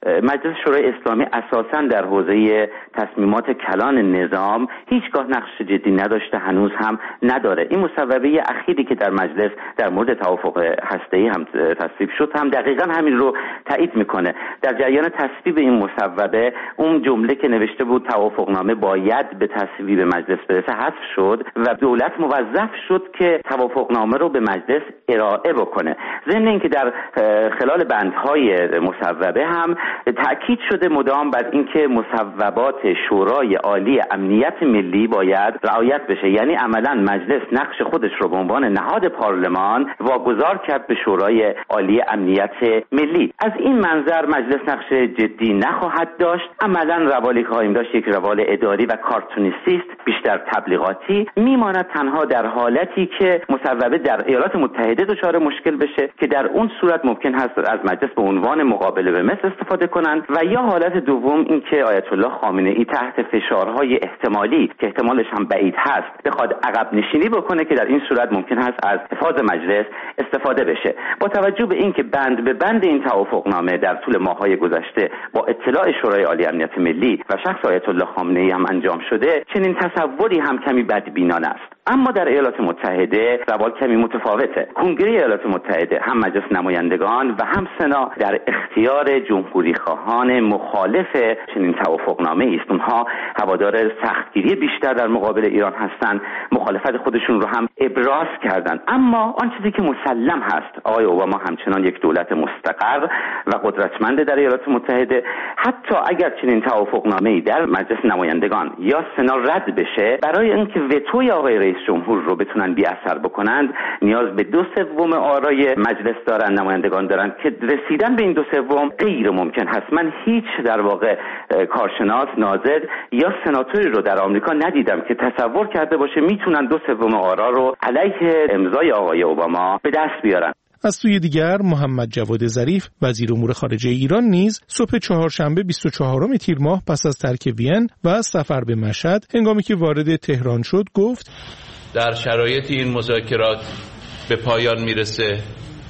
مجلس شورای اسلامی اساساً در حوزه تصمیمات کلان نظام هیچگاه نقش جدی نداشته، هنوز هم نداره. این مصوبه اخیری که در مجلس در مورد توافق هسته‌ای هم تصویب شد هم دقیقاً همین رو تایید میکنه. در جریان تصویب این مصوبه اون جمله که نوشته بود توافقنامه باید به تصویب مجلس برسه حذف شد و دولت موظف شد که توافقنامه رو به مجلس ارائه بکنه. ضمن اینکه در خلال بندهای مصوبه هم تأکید شده مدام بر اینکه مصوبات شورای عالی امنیت ملی باید رعایت بشه، یعنی عملاً مجلس نقش خودش رو به عنوان نهاد پارلمان واگذار کرد به شورای عالی امنیت ملی. از این منظر مجلس نقش جدی نخواهد داشت. عملاً روالی که خواهیم داشت یک روال اداری و کارتونیستی است، بیشتر تبلیغاتی. میماند تنها در حالتی که مصوبه در ایالات متحده دچار مشکل بشه که در اون صورت ممکن هست از مجلس به عنوان مقابله به مصر استفاده کنند، و یا حالت دوم این که آیت الله خامنه‌ای تحت فشارهای احتمالی که احتمالش هم بعید هست بخواد عقب نشینی بکنه که در این صورت ممکن هست از حفاظ مجلس استفاده بشه. با توجه به اینکه بند به بند این توافقنامه در طول ماه‌های گذشته با اطلاع شورای عالی امنیت ملی و شخص آیت الله خامنه‌ای هم انجام شده، چنین تصوری هم کمی بدبینانه است. اما در ایالات متحده روال کمی متفاوته. کنگره ایالات متحده هم مجلس نمایندگان و هم سنا در اختیار جمهوری خواهان مخالف چنین توافقنامه است. اونها هوادار سختگیری بیشتر در مقابل ایران هستند، مخالفت خودشون رو هم ابراز کردند. اما آن چیزی که مسلم هست، آقای اوباما همچنان یک دولت مستقر و قدرتمند در ایالات متحده. حتی اگر چنین توافقنامه‌ای در مجلس نمایندگان یا سنا رد بشه، برای اینکه وتوی آقای رئیس جمهور رو بتونن بی اثر بکنند نیاز به 2/3 آرای مجلس دارن، نمایندگان دارن، که رسیدن به این 2/3 غیر ممکن هست. من هیچ در واقع کارشناس، ناظر یا سناتوری رو در آمریکا ندیدم که تصور کرده باشه میتونن 2/3 آرا رو علیه امضای آقای اوباما به دست بیارن. از سوی دیگر محمد جواد ظریف وزیر امور خارجه ایران نیز صبح چهارشنبه 24 تیر ماه پس از ترک وین و سفر به مشهد هنگامی که وارد تهران شد گفت در شرایط این مذاکرات به پایان میرسه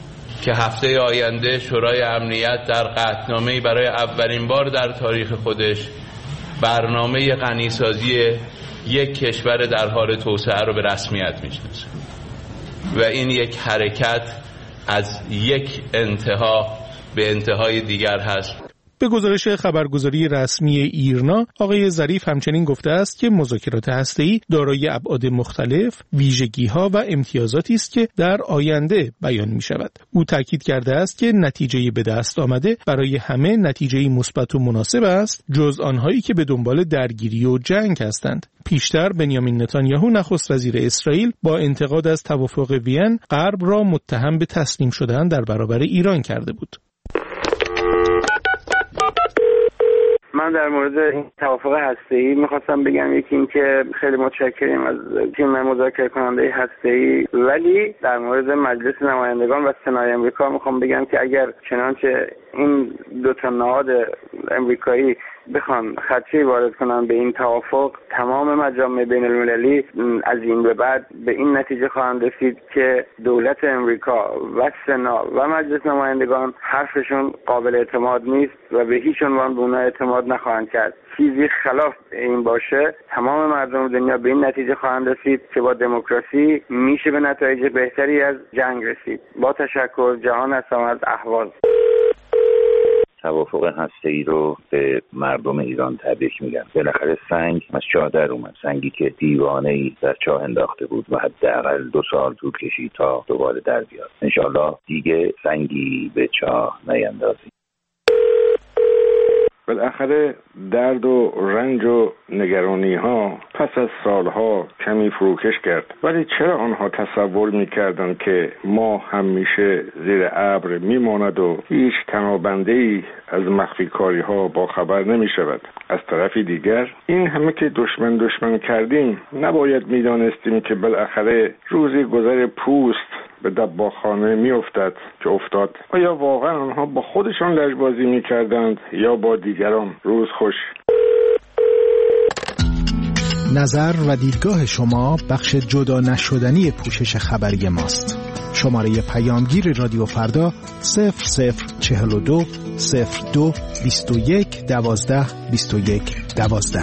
که هفته آینده شورای امنیت در قطعنامه‌ای برای اولین بار در تاریخ خودش برنامه غنیسازی یک کشور در حال توسعه رو به رسمیت میشناسه و این یک حرکت از یک انتها به انتهای دیگر هست. به گزارش خبرگزاری رسمی ایرنا، آقای ظریف همچنین گفته است که مذاکرات هسته‌ای دارای ابعاد مختلف، ویژگی‌ها و امتیازاتی است که در آینده بیان می‌شود. او تاکید کرده است که نتیجه به دست آمده برای همه نتیجه‌ای مثبت و مناسب است، جز آنهایی که به دنبال درگیری و جنگ هستند. پیشتر بنیامین نتانیاهو نخست وزیر اسرائیل با انتقاد از توافق وین، غرب را متهم به تسلیم شدن در برابر ایران کرده بود. من در مورد این توافق هسته‌ای می‌خواستم بگم، یکی این که خیلی متشکریم از تیم مذاکره کننده هسته‌ای، ولی در مورد مجلس نمایندگان و سنای آمریکا می‌خوام بگم که اگر چنانچه این دو تا نهاد آمریکایی بخوان خدشه وارد کنن به این توافق، تمام مجامع بین المللی از این به بعد به این نتیجه خواهند رسید که دولت امریکا و سنا و مجلس نمایندگان حرفشون قابل اعتماد نیست و به هیچ عنوان به اونها اعتماد نخواهند کرد. چیزی خلاف این باشه، تمام مردم دنیا به این نتیجه خواهند رسید که با دموکراسی میشه به نتایج بهتری از جنگ رسید. با تشکر، جهان هستم از اهواز. توافق هسته‌ای رو به مردم ایران تبریک میگم. بالاخره سنگ از چاه در اومد، سنگی که دیوانه‌ای در چاه انداخته بود و حداقل 2 سال طول کشید تا دوباره در بیاد. انشالله دیگه سنگی به چاه نیندازیم. بالاخره درد و رنج و نگرانی ها پس از سالها کمی فروکش کرد، ولی چرا آنها تصور میکردند که ما همیشه زیر ابر میماند و هیچ تنابنده‌ای از مخفی کاری ها با خبر نمی شود؟ از طرفی دیگر این همه که دشمن کردیم، نباید میدانستیم که بالاخره روزی گذر پوست به دباغخانه میافتد که افتاد. آیا واقعا آنها با خودشان لجبازی میکردند یا با دیگران؟ روز خوش. نظر و دیدگاه شما بخش جدا نشدنی پوشش خبری ماست. شماره پیامگیر رادیو فردا 0042 02 21 12 21 12.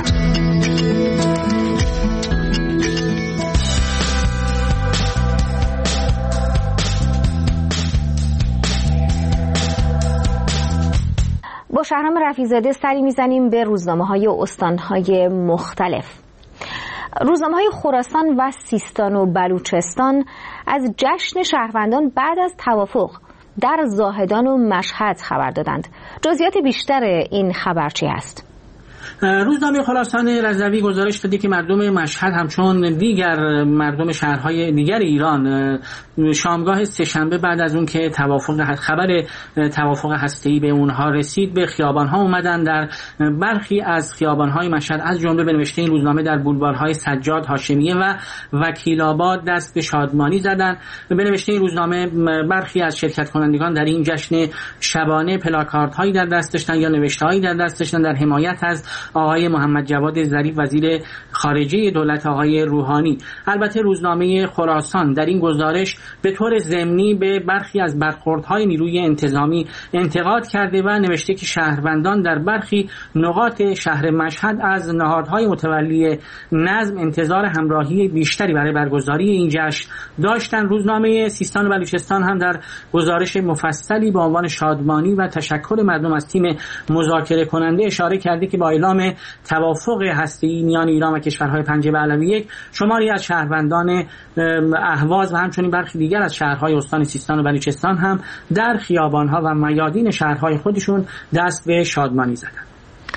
با شهرام رفیع‌زاده سری میزنیم به روزنامه‌های استان‌های مختلف. روزنامه‌های خراسان و سیستان و بلوچستان از جشن شهروندان بعد از توافق در زاهدان و مشهد خبر دادند. جزئیات بیشتر این خبر چی است؟ روزنامه خراسان رضوی گزارش داده که مردم مشهد همچون دیگر مردم شهرهای دیگر ایران شامگاه سه‌شنبه بعد از اون که خبر توافق هسته‌ای به اونها رسید به خیابان‌ها اومدن. در برخی از خیابان‌های مشهد از جمله به نوشته این روزنامه در بولوارهای سجاد هاشمیه و وکیل آباد دست به شادمانی زدن. به نوشته این روزنامه برخی از شرکت کنندگان در این جشن شبانه پلاکاردهایی در دست داشتن یا نوشته‌هایی در دست داشتن در حمایت از آقای محمد جواد ظریف وزیر خارجه دولت آقای روحانی. البته روزنامه خراسان در این گزارش به طور ضمنی به برخی از برخوردهای نیروی انتظامی انتقاد کرده و نوشته که شهروندان در برخی نقاط شهر مشهد از نهادهای متولی نظم انتظار همراهی بیشتری برای برگزاری این جشن داشتند. روزنامه سیستان و بلوچستان هم در گزارش مفصلی با عنوان شادمانی و تشکر مردم از تیم مذاکره کننده اشاره کرده که با اعلام توافق هسته‌ای میان ایران و کشورهای پنجه علوی یک شماری از شهروندان اهواز و همچنین برخی دیگر از شهرهای استان سیستان و بلوچستان هم در خیابان‌ها و میادین شهرهای خودشون دست به شادمانی زدند.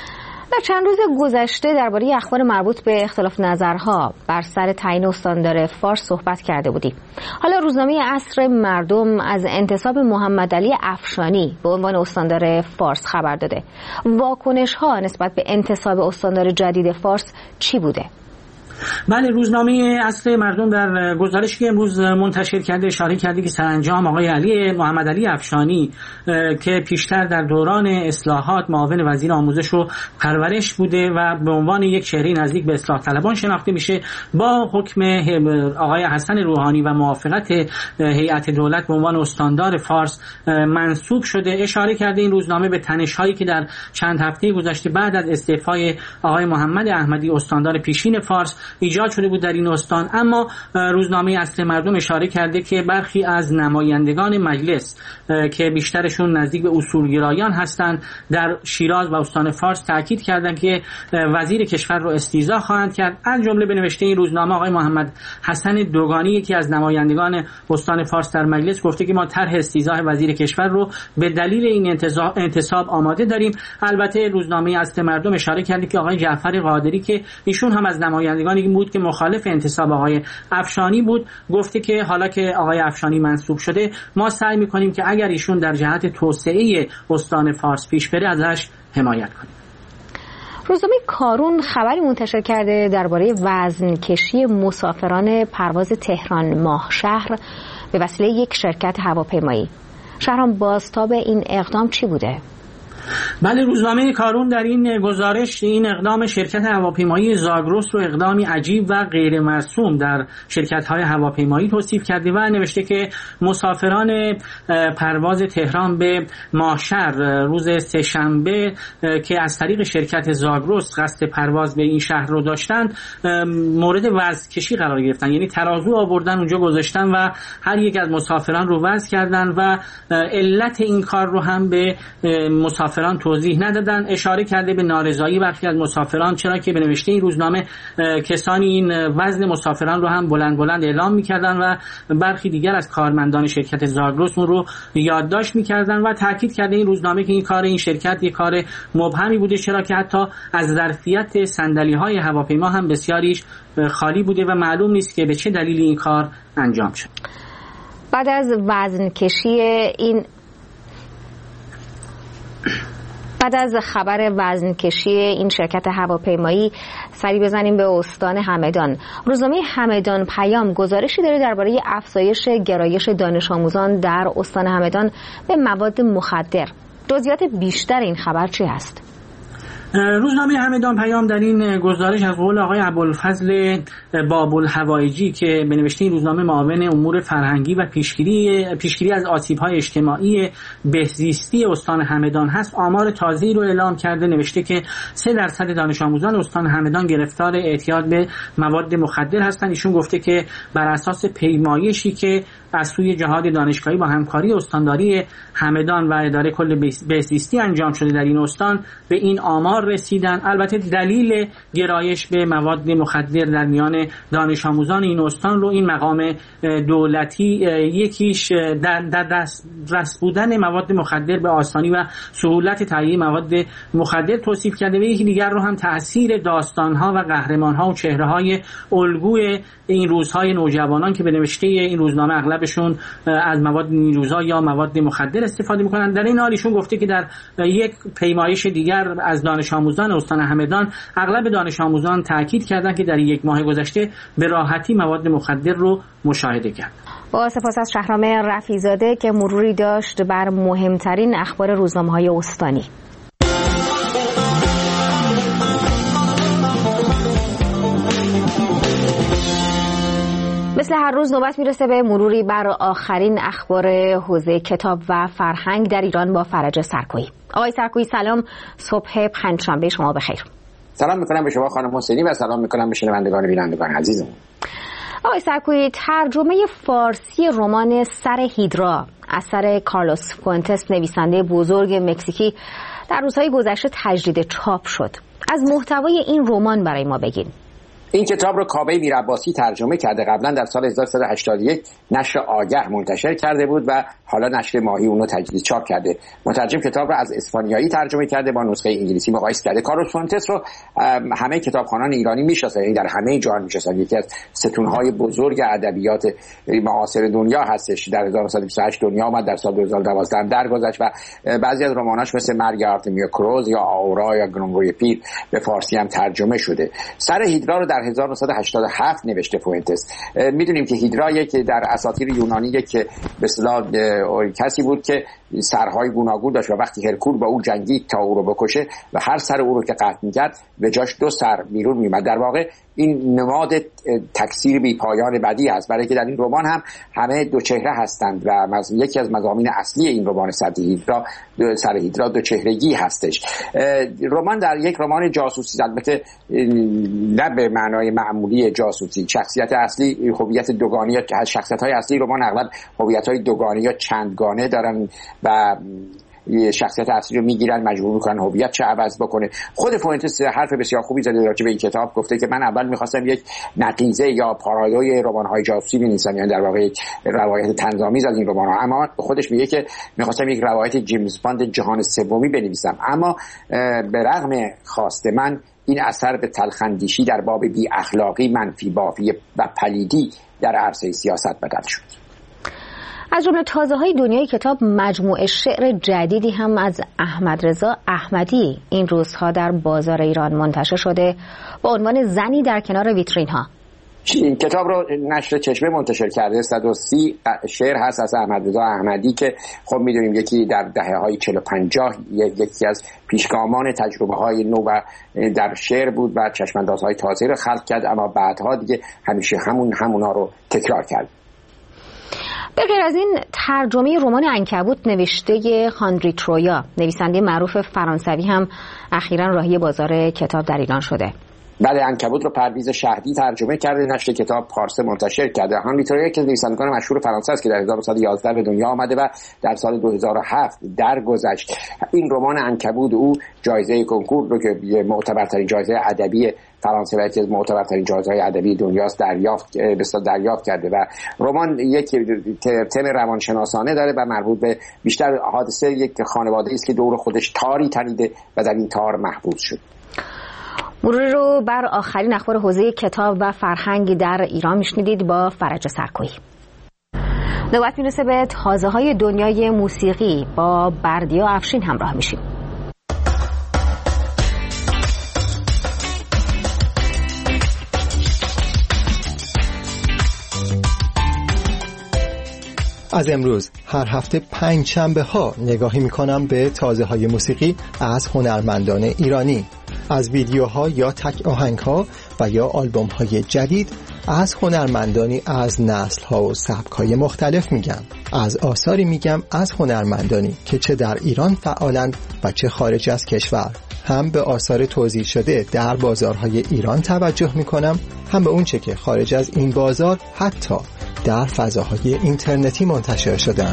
در چند روز گذشته درباره اخبار مربوط به اختلاف نظرها بر سر تعیین استاندار فارس صحبت کرده بودیم. حالا روزنامه عصر مردم از انتصاب محمدعلی افشانی به عنوان استاندار فارس خبر داده. واکنش‌ها نسبت به انتصاب استاندار جدید فارس چی بوده؟ بله، روزنامه اصل مردم در گزارشی که امروز منتشر کرده اشاره کرده که سرانجام آقای محمدعلی افشانی که پیشتر در دوران اصلاحات معاون وزیر آموزش و پرورش بوده و به عنوان یک چهره نزدیک به اصلاح طلبان شناخته میشه، با حکم آقای حسن روحانی و موافقت هیئت دولت به عنوان استاندار فارس منصوب شده. اشاره کرده این روزنامه به تنش‌هایی که در چند هفته گذشته بعد از استعفای آقای محمد احمدی استاندار پیشین فارس ایجاد شده بود در این استان. اما روزنامه اصل مردم اشاره کرده که برخی از نمایندگان مجلس که بیشترشون نزدیک به اصولگرایان هستند در شیراز و استان فارس تاکید کردند که وزیر کشور رو استیضاح خواهند کرد. از جمله به نوشته این روزنامه آقای محمد حسن دوگانی یکی از نمایندگان استان فارس در مجلس گفته که ما طرح استیضاح وزیر کشور رو به دلیل این انتصاب آماده داریم. البته روزنامه اصل مردم اشاره کرده که آقای جعفر قادری که ایشون هم از نمایندگان بود که مخالف انتصاب آقای افشانی بود گفته که حالا که آقای افشانی منصوب شده ما سعی می‌کنیم که اگر ایشون در جهت توسعه استان فارس پیش بره ازش حمایت کنیم. روزنامه کارون خبری منتشر کرده درباره وزنکشی مسافران پرواز تهران ماهشهر به وسیله یک شرکت هواپیمایی. شهرام، بازتاب این اقدام چی بوده؟ بله، روزنامه کارون در این گزارش این اقدام شرکت هواپیمایی زاگرس رو اقدامی عجیب و غیر مرسوم در شرکت‌های هواپیمایی توصیف کرده و نوشته که مسافران پرواز تهران به ماهشهر روز سه‌شنبه که از طریق شرکت زاگرس قصد پرواز به این شهر رو داشتند مورد وزن‌کشی قرار گرفتن، یعنی ترازو آوردن اونجا گذاشتن و هر یک از مسافران رو وزن کردن و علت این کار رو هم به مسافران توضیح ندادن. اشاره کرده به نارضایی برخی از مسافران، چرا که به نوشته این روزنامه کسانی این وزن مسافران رو هم بلند بلند اعلام می‌کردن و برخی دیگر از کارمندان شرکت زاگرس اون رو یادداشت می‌کردن و تاکید کرده این روزنامه که این کار این شرکت یک کار مبهمی بوده، چرا که حتی از ظرفیت صندلی‌های هواپیما هم بسیاریش خالی بوده و معلوم نیست که به چه دلیلی این کار انجام شد. بعد از خبر وزنکشی این شرکت هواپیمایی سری بزنیم به استان همدان. روزنامه همدان پیام گزارشی داره درباره افزایش گرایش دانش آموزان در استان همدان به مواد مخدر. جزئیات بیشتر این خبر چی است؟ روزنامه همدان پیام در این گزارش از قول آقای ابوالفضل باب‌الهوایجی که به نوشته این روزنامه معاون امور فرهنگی و پیشگیری از آسیب‌های اجتماعی بهزیستی استان همدان هست، آمار تازه‌ای رو اعلام کرده. نوشته که 3% دانش آموزان استان همدان گرفتار اعتیاد به مواد مخدر هستند. ایشون گفته که بر اساس پیمایشی که از سوی جهاد دانشگاهی با همکاری استانداری همدان و اداره کل بهزیستی انجام شده در این استان به این آمار رسیدن. البته دلیل گرایش به مواد مخدر در میان دانش آموزان این استان رو این مقام دولتی یکیش در دسترس بودن مواد مخدر به آسانی و سهولت تهیه مواد مخدر توصیف کرده و یکی دیگر رو هم تأثیر داستان‌ها و قهرمان‌ها و چهره‌های الگوی این روزهای نوجوانان که به نوشته این روزنامه اغلبشون از مواد نیروزا یا مواد مخدر استفاده می‌کنند. در این حال ایشون گفته که در یک پیمایش دیگر از دانش آموزان استان همدان اغلب دانش آموزان تاکید کردند که در یک ماه گذشته به راحتی مواد مخدر رو مشاهده کرد. با سپاس از شهرام رفیع‌زاده که مروری داشت بر مهمترین اخبار روزنامه‌های استانی. مثل هر روز نوبت میرسه به مروری بر آخرین اخبار حوزه کتاب و فرهنگ در ایران با فرج سرکویی. آقای سرکویی سلام، صبح پنجشنبه شما بخیر. سلام میکنم به شما خانم حسینی و سلام میکنم به شنوندگان بینندگان عزیزمون. آقای سرکویی، ترجمه فارسی رمان سر هیدرا اثر کارلوس فوئنتس نویسنده بزرگ مکزیکی در روزهای گذشته تجدید چاپ شد. از محتوای این رمان برای ما بگین. این کتاب رو کاوه میرعباسی ترجمه کرده. قبلا در سال 1381 نشر آگه منتشر کرده بود و حالا نشر ماهی اون رو تجدید چاپ کرده. مترجم کتاب رو از اسپانیایی ترجمه کرده، با نسخه انگلیسی مقایسه کرده. کارلوس فوئنتس رو همه کتابخوانان ایرانی میشناسن، یعنی در همه جهان میشناسن. یکی از ستونهای بزرگ ادبیات معاصر دنیا هستش. در 1928 دنیا آمد، در سال 2012 درگذشت و بعضی از رماناش مثل مرگ آرتمیا کروز یا آورا یا گرونگوی پیر به فارسی هم ترجمه شده. سر هیدرا رو در 1987 نوشته فوئنتس. میدونیم که هیدرا یک در اساطیر یونانی که به اصطلاح کسی بود که سرهای گوناگون داشت و وقتی هرکول با او جنگید تا او رو بکشه و هر سر او رو که قطع می‌کرد به جاش 2 سر بیرون میومد. در واقع این نماد تکثیر بی پایان بدی است، برای که در این رمان هم همه 2 چهره هستند و یکی از مضامین اصلی این رمان سر هیدرا 2 چهرگی هستش. رمان در یک رمان جاسوسی، البته نه به معنای معمولی جاسوسی، شخصیت اصلی هویت دوگانی، شخصیت‌های اصلی رمان اغلب هویت‌های دوگانی یا چندگانه دارن و شخصیت اصلی رو میگیرن، مجبور میکنن هویت چه عوض بکنه. خود فوئنتس حرف بسیار خوبی زده راجع به این کتاب، گفته که من اول میخواستم یک نقیضه یا پارادوی رمان‌های جاسوسی بنویسم، یعنی در واقع یک روایت طنزآمیز از این رمان‌ها، اما خودش میگه که میخواستم یک روایت جیمز باند جهان سومی بنویسم، اما به رغم خواست من این اثر به تلخ‌اندیشی در باب بی اخلاقی، منفی بافی و پلیدی در عرصه سیاست بدل شد. از جمله تازه‌های دنیای کتاب مجموعه شعر جدیدی هم از احمدرضا احمدی این روزها در بازار ایران منتشر شده با عنوان زنی در کنار ویترین ها. این کتاب رو نشر چشمه منتشر کرده. 130 شعر هست از احمدرضا احمدی که خب میدونیم یکی در دهه‌های 40 و 50 یکی از پیشگامان تجربه‌های نو و در شعر بود و چشم‌اندازهای تازه رو خلق کرد، اما بعدها دیگه همیشه همونا رو تکرار کرد. به غیر از این ترجمه رمان عنکبوت نوشته هانری ترویا، نویسنده معروف فرانسوی، هم اخیراً راهی بازار کتاب در ایران شده. بله، عنکبوت رو پرویز شهدی ترجمه کرده، نشر کتاب پارسه منتشر کرده. هانری ترویا که نویسندگان مشهور فرانسه است که در 1911 به دنیا آمده و در سال 2007 درگذشت. این رمان عنکبوت او جایزه کنکور رو که معتبرترین جایزه ادبی فرانسه و یکی از معتبرترین جایزه‌های ادبی دنیاست دریافت کرده و رمان یک تم روانشناسانه داره و مربوط به بیشتر حادثه یک خانواده است که دور خودش تاری تنیده و در این تار محبوس شد. مرور رو بر آخرین اخبار حوزه کتاب و فرهنگ در ایران میشنیدید با فرج سرکویی. نوبت میرسه به تازه‌های دنیای موسیقی. با بردیا افشین همراه میشیم. از امروز هر هفته 5 شنبه ها نگاهی میکنم به تازه‌های موسیقی از هنرمندان ایرانی. از ویدیوها یا تک آهنگها و یا آلبوم‌های جدید از هنرمندانی از نسل‌ها و سبک‌های مختلف میگم. از آثاری میگم از هنرمندانی که چه در ایران فعالند و چه خارج از کشور. هم به آثار توزیع شده در بازارهای ایران توجه میکنم، هم به اونچه که خارج از این بازار حتی در فضاهای اینترنتی منتشر شدن.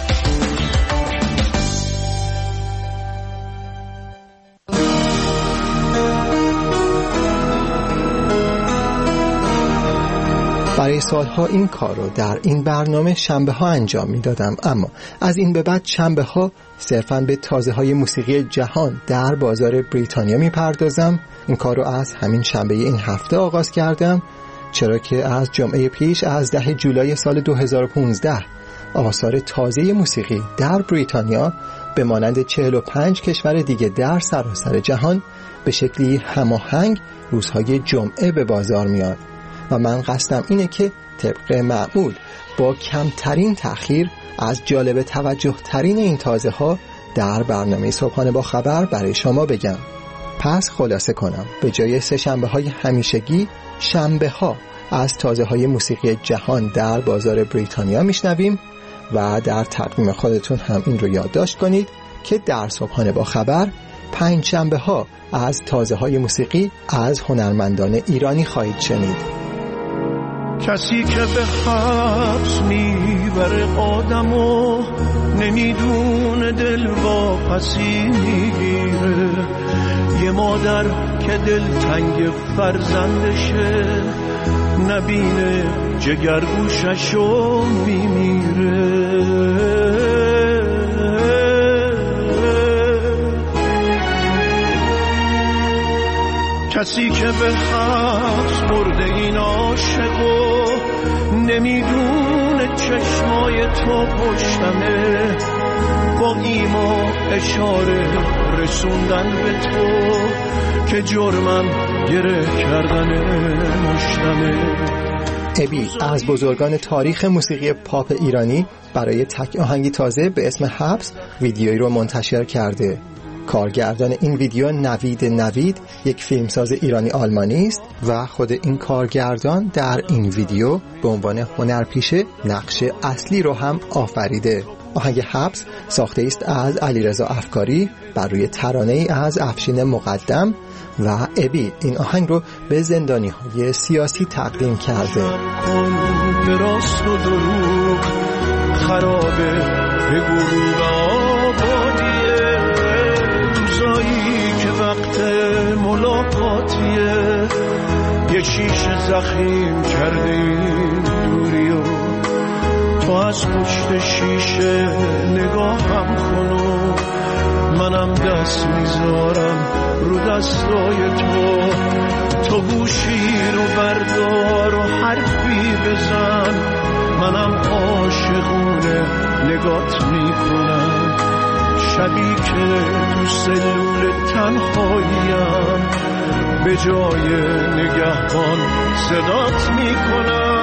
برای سالها این کار رو در این برنامه شنبه ها انجام می دادم، اما از این به بعد شنبه ها صرفاً به تازه های موسیقی جهان در بازار بریتانیا می پردازم. این کار رو از همین شنبه این هفته آغاز کردم، چرا که از جمعه پیش از 10 جولای سال 2015 آثار تازه موسیقی در بریتانیا به مانند 45 کشور دیگه در سراسر جهان به شکلی هماهنگ روزهای جمعه به بازار میاد و من قصدم اینه که طبق معمول با کمترین تأخیر از جالب توجه ترین این تازه ها در برنامه صبحانه با خبر برای شما بگم. پس خلاصه کنم، به جای سه شنبه های همیشگی، شنبه ها از تازه های موسیقی جهان در بازار بریتانیا میشنویم و در تقویم خودتون هم این رو یادداشت کنید که در صبحانه با خبر 5 شنبه ها از تازه های موسیقی از هنرمندان ایرانی خواهید شنید. کسی که به حبس میبره آدمو نمیدونه دل واپسی میگیره، یه مادر که دل تنگ فرزندشه نبینه جگرگوششو میمیره. کسی که به حبس برده این عاشقو نمیدونه چشمای تو پشتمه، با ایما اشاره رسوندن به تو که جرمم گره کردن مشتمه. ابی از بزرگان تاریخ موسیقی پاپ ایرانی برای تک آهنگی تازه به اسم حبس ویدیویی رو منتشر کرده. کارگردان این ویدیو نوید یک فیلمساز ایرانی آلمانی است و خود این کارگردان در این ویدیو به عنوان هنرپیشه نقش اصلی رو هم آفریده. آهنگ حبس ساخته است از علیرضا افکاری بر روی ترانه‌ای از افشین مقدم و ابی این آهنگ رو به زندانی‌های سیاسی تقدیم کرده. به راست و دروغ خرابه به گروه آبادیه، روزایی که وقت ملاقاتیه یه شیشه زخیم کرده این دوریو، تو از پشت شیشه نگاهم کنو، منم دست میذارم رو دستای تو گوشی رو بردار و حرفی بزن، منم عاشقونه نگات میکنم، شبی که تو سلول تنهاییم به جای نگهبان صدات میکنم.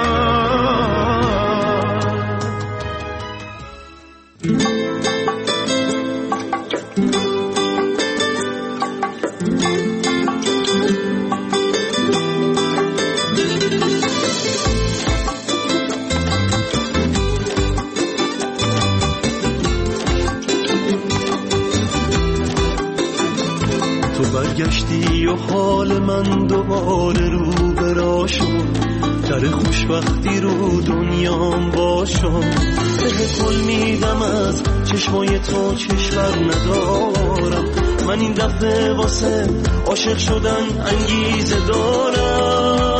برگشتی و حال من دوباره رو برا شد، در خوشبختی رو دنیام باشم، به کل میدم از چشمای تو چشمر ندارم، من این دفعه واسه عاشق شدن انگیزه دارم.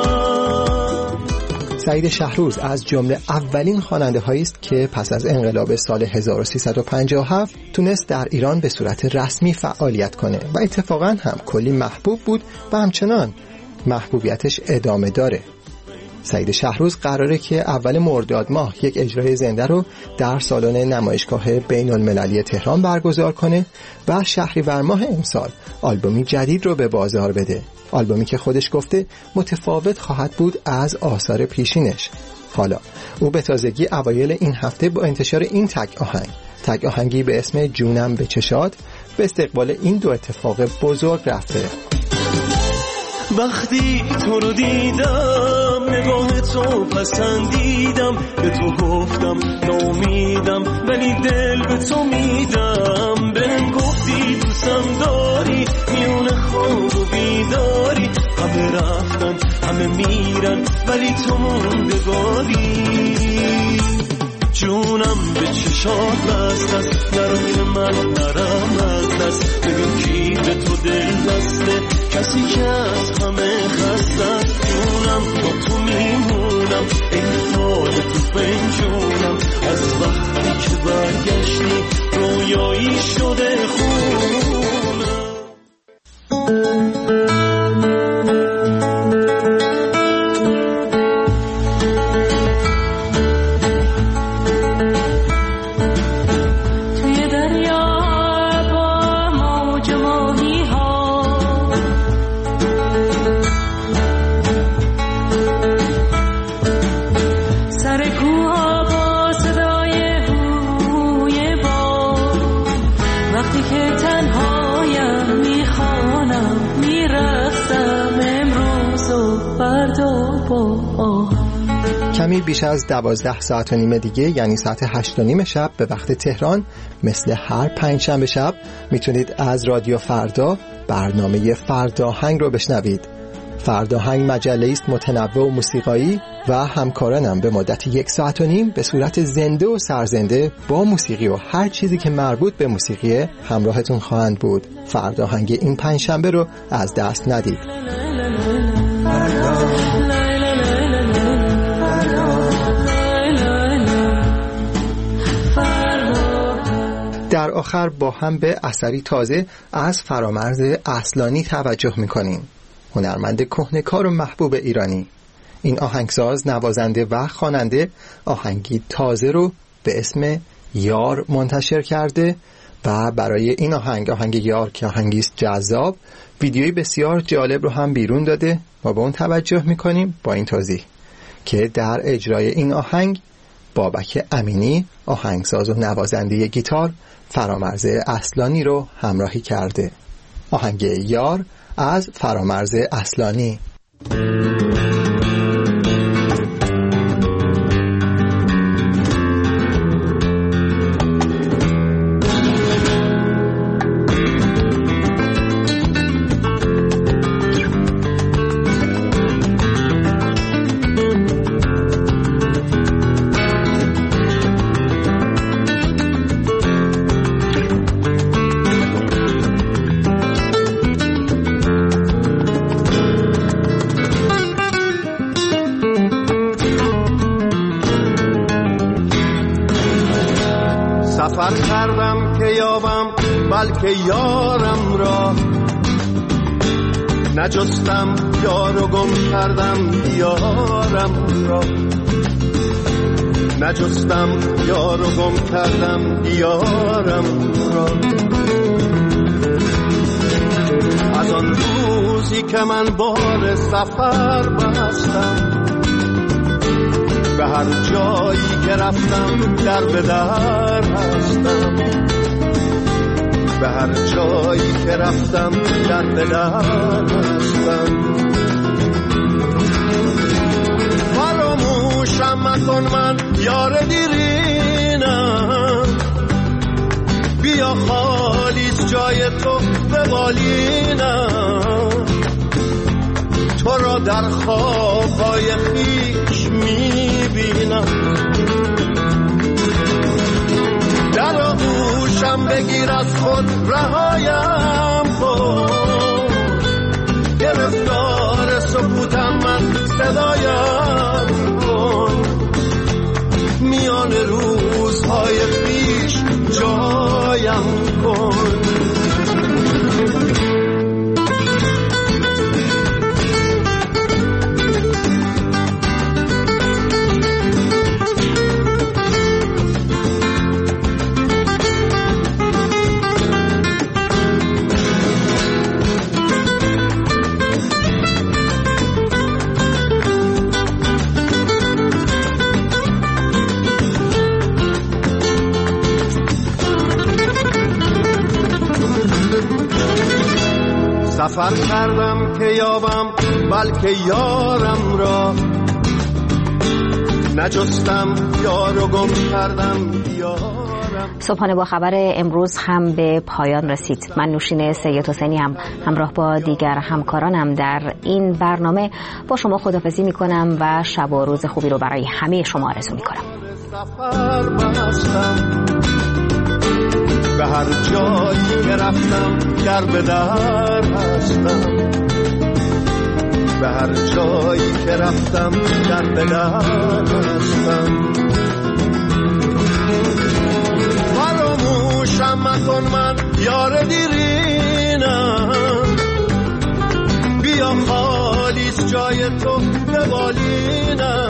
سعید شهروز از جمله اولین خواننده هایی است که پس از انقلاب سال 1357 تونست در ایران به صورت رسمی فعالیت کنه و اتفاقا هم کلی محبوب بود و همچنان محبوبیتش ادامه داره. سعید شهروز قراره که اول مرداد ماه یک اجرای زنده رو در سالن نمایشگاه بین المللی تهران برگزار کنه و شهریور ماه امسال آلبومی جدید رو به بازار بده. آلبومی که خودش گفته متفاوت خواهد بود از آثار پیشینش. حالا او به تازگی اوایل این هفته با انتشار این تک آهنگی به اسم جونم به چشات به استقبال این دو اتفاق بزرگ رفته. وقتی تو رو دیدم نگاه تو پسندیدم، به تو گفتم ناامیدم ولی دل به تو میدم. بهم گفتی دوستم داری، میونه خواب و بیداری، همه رفتن همه میرن ولی تو موندگاری. جونم به چشات بست است، نرو که من نرم از دست. ببین کی به تو دل بسته، کسی که از همه خسته. جونم با تو میمونم، این حال تو پنجونم. از وقتی که برگشتی رویایی شده خونم. کمی بیش از 12 ساعت و نیم دیگه، یعنی ساعت 8:30 شب به وقت تهران، مثل هر پنجشنبه شب میتونید از رادیو فردا برنامه فرداهنگ رو بشنوید. فرداهنگ مجله است متنوع و موسیقایی و همکارانم به مدت 1 ساعت و نیم به صورت زنده و سرزنده با موسیقی و هر چیزی که مربوط به موسیقی همراهتون خواهند بود. فرداهنگ این پنجشنبه رو از دست ندید. در آخر با هم به اثری تازه از فرامرز اصلانی توجه می‌کنیم. هنرمند کهنه‌کار و محبوب ایرانی. این آهنگساز، نوازنده و خواننده آهنگی تازه رو به اسم یار منتشر کرده و برای این آهنگ یار که آهنگی است جذاب، ویدیویی بسیار جالب رو هم بیرون داده و به اون توجه می‌کنیم با این توضیح که در اجرای این آهنگ بابک امینی، آهنگساز و نوازنده گیتار، فرامرز اصلانی رو همراهی کرده. آهنگ یار از فرامرز اصلانی. سفر کردم که یابم بلکه یارم را، نجستم یار و گم کردم یارم را، نجستم یار و گم کردم یارم را. از آن روزی که من بار سفر بستم، به هر جایی که رفتم در به در هستم، به هر جایی که رفتم در به در هستم. فراموشم مکن من یار دیرینم، بیا خالیت جای تو به بالینم. تو را در خوابهای خویش میبینم، در آغوشم بگیر از خود رهایم کن. گرفتار سکوتم من صدایم کن، میان روزهای خویش جایم کن. سفر کردم که یابم بلکه یارم را، نجستم یار و گم کردم یارم. صبحانه با خبر امروز هم به پایان رسید. من نوشین سید حسینی هم همراه با دیگر همکارانم در این برنامه با شما خداحافظی میکنم و شب و روز خوبی رو برای همه شما آرزو میکنم. سفر بستم به هر جایی که رفتم در به در هستم، به هر جایی که رفتم در به در هستم. فراموشم مکن من یار دیرینم، بیا خالیست جای تو به بالینم.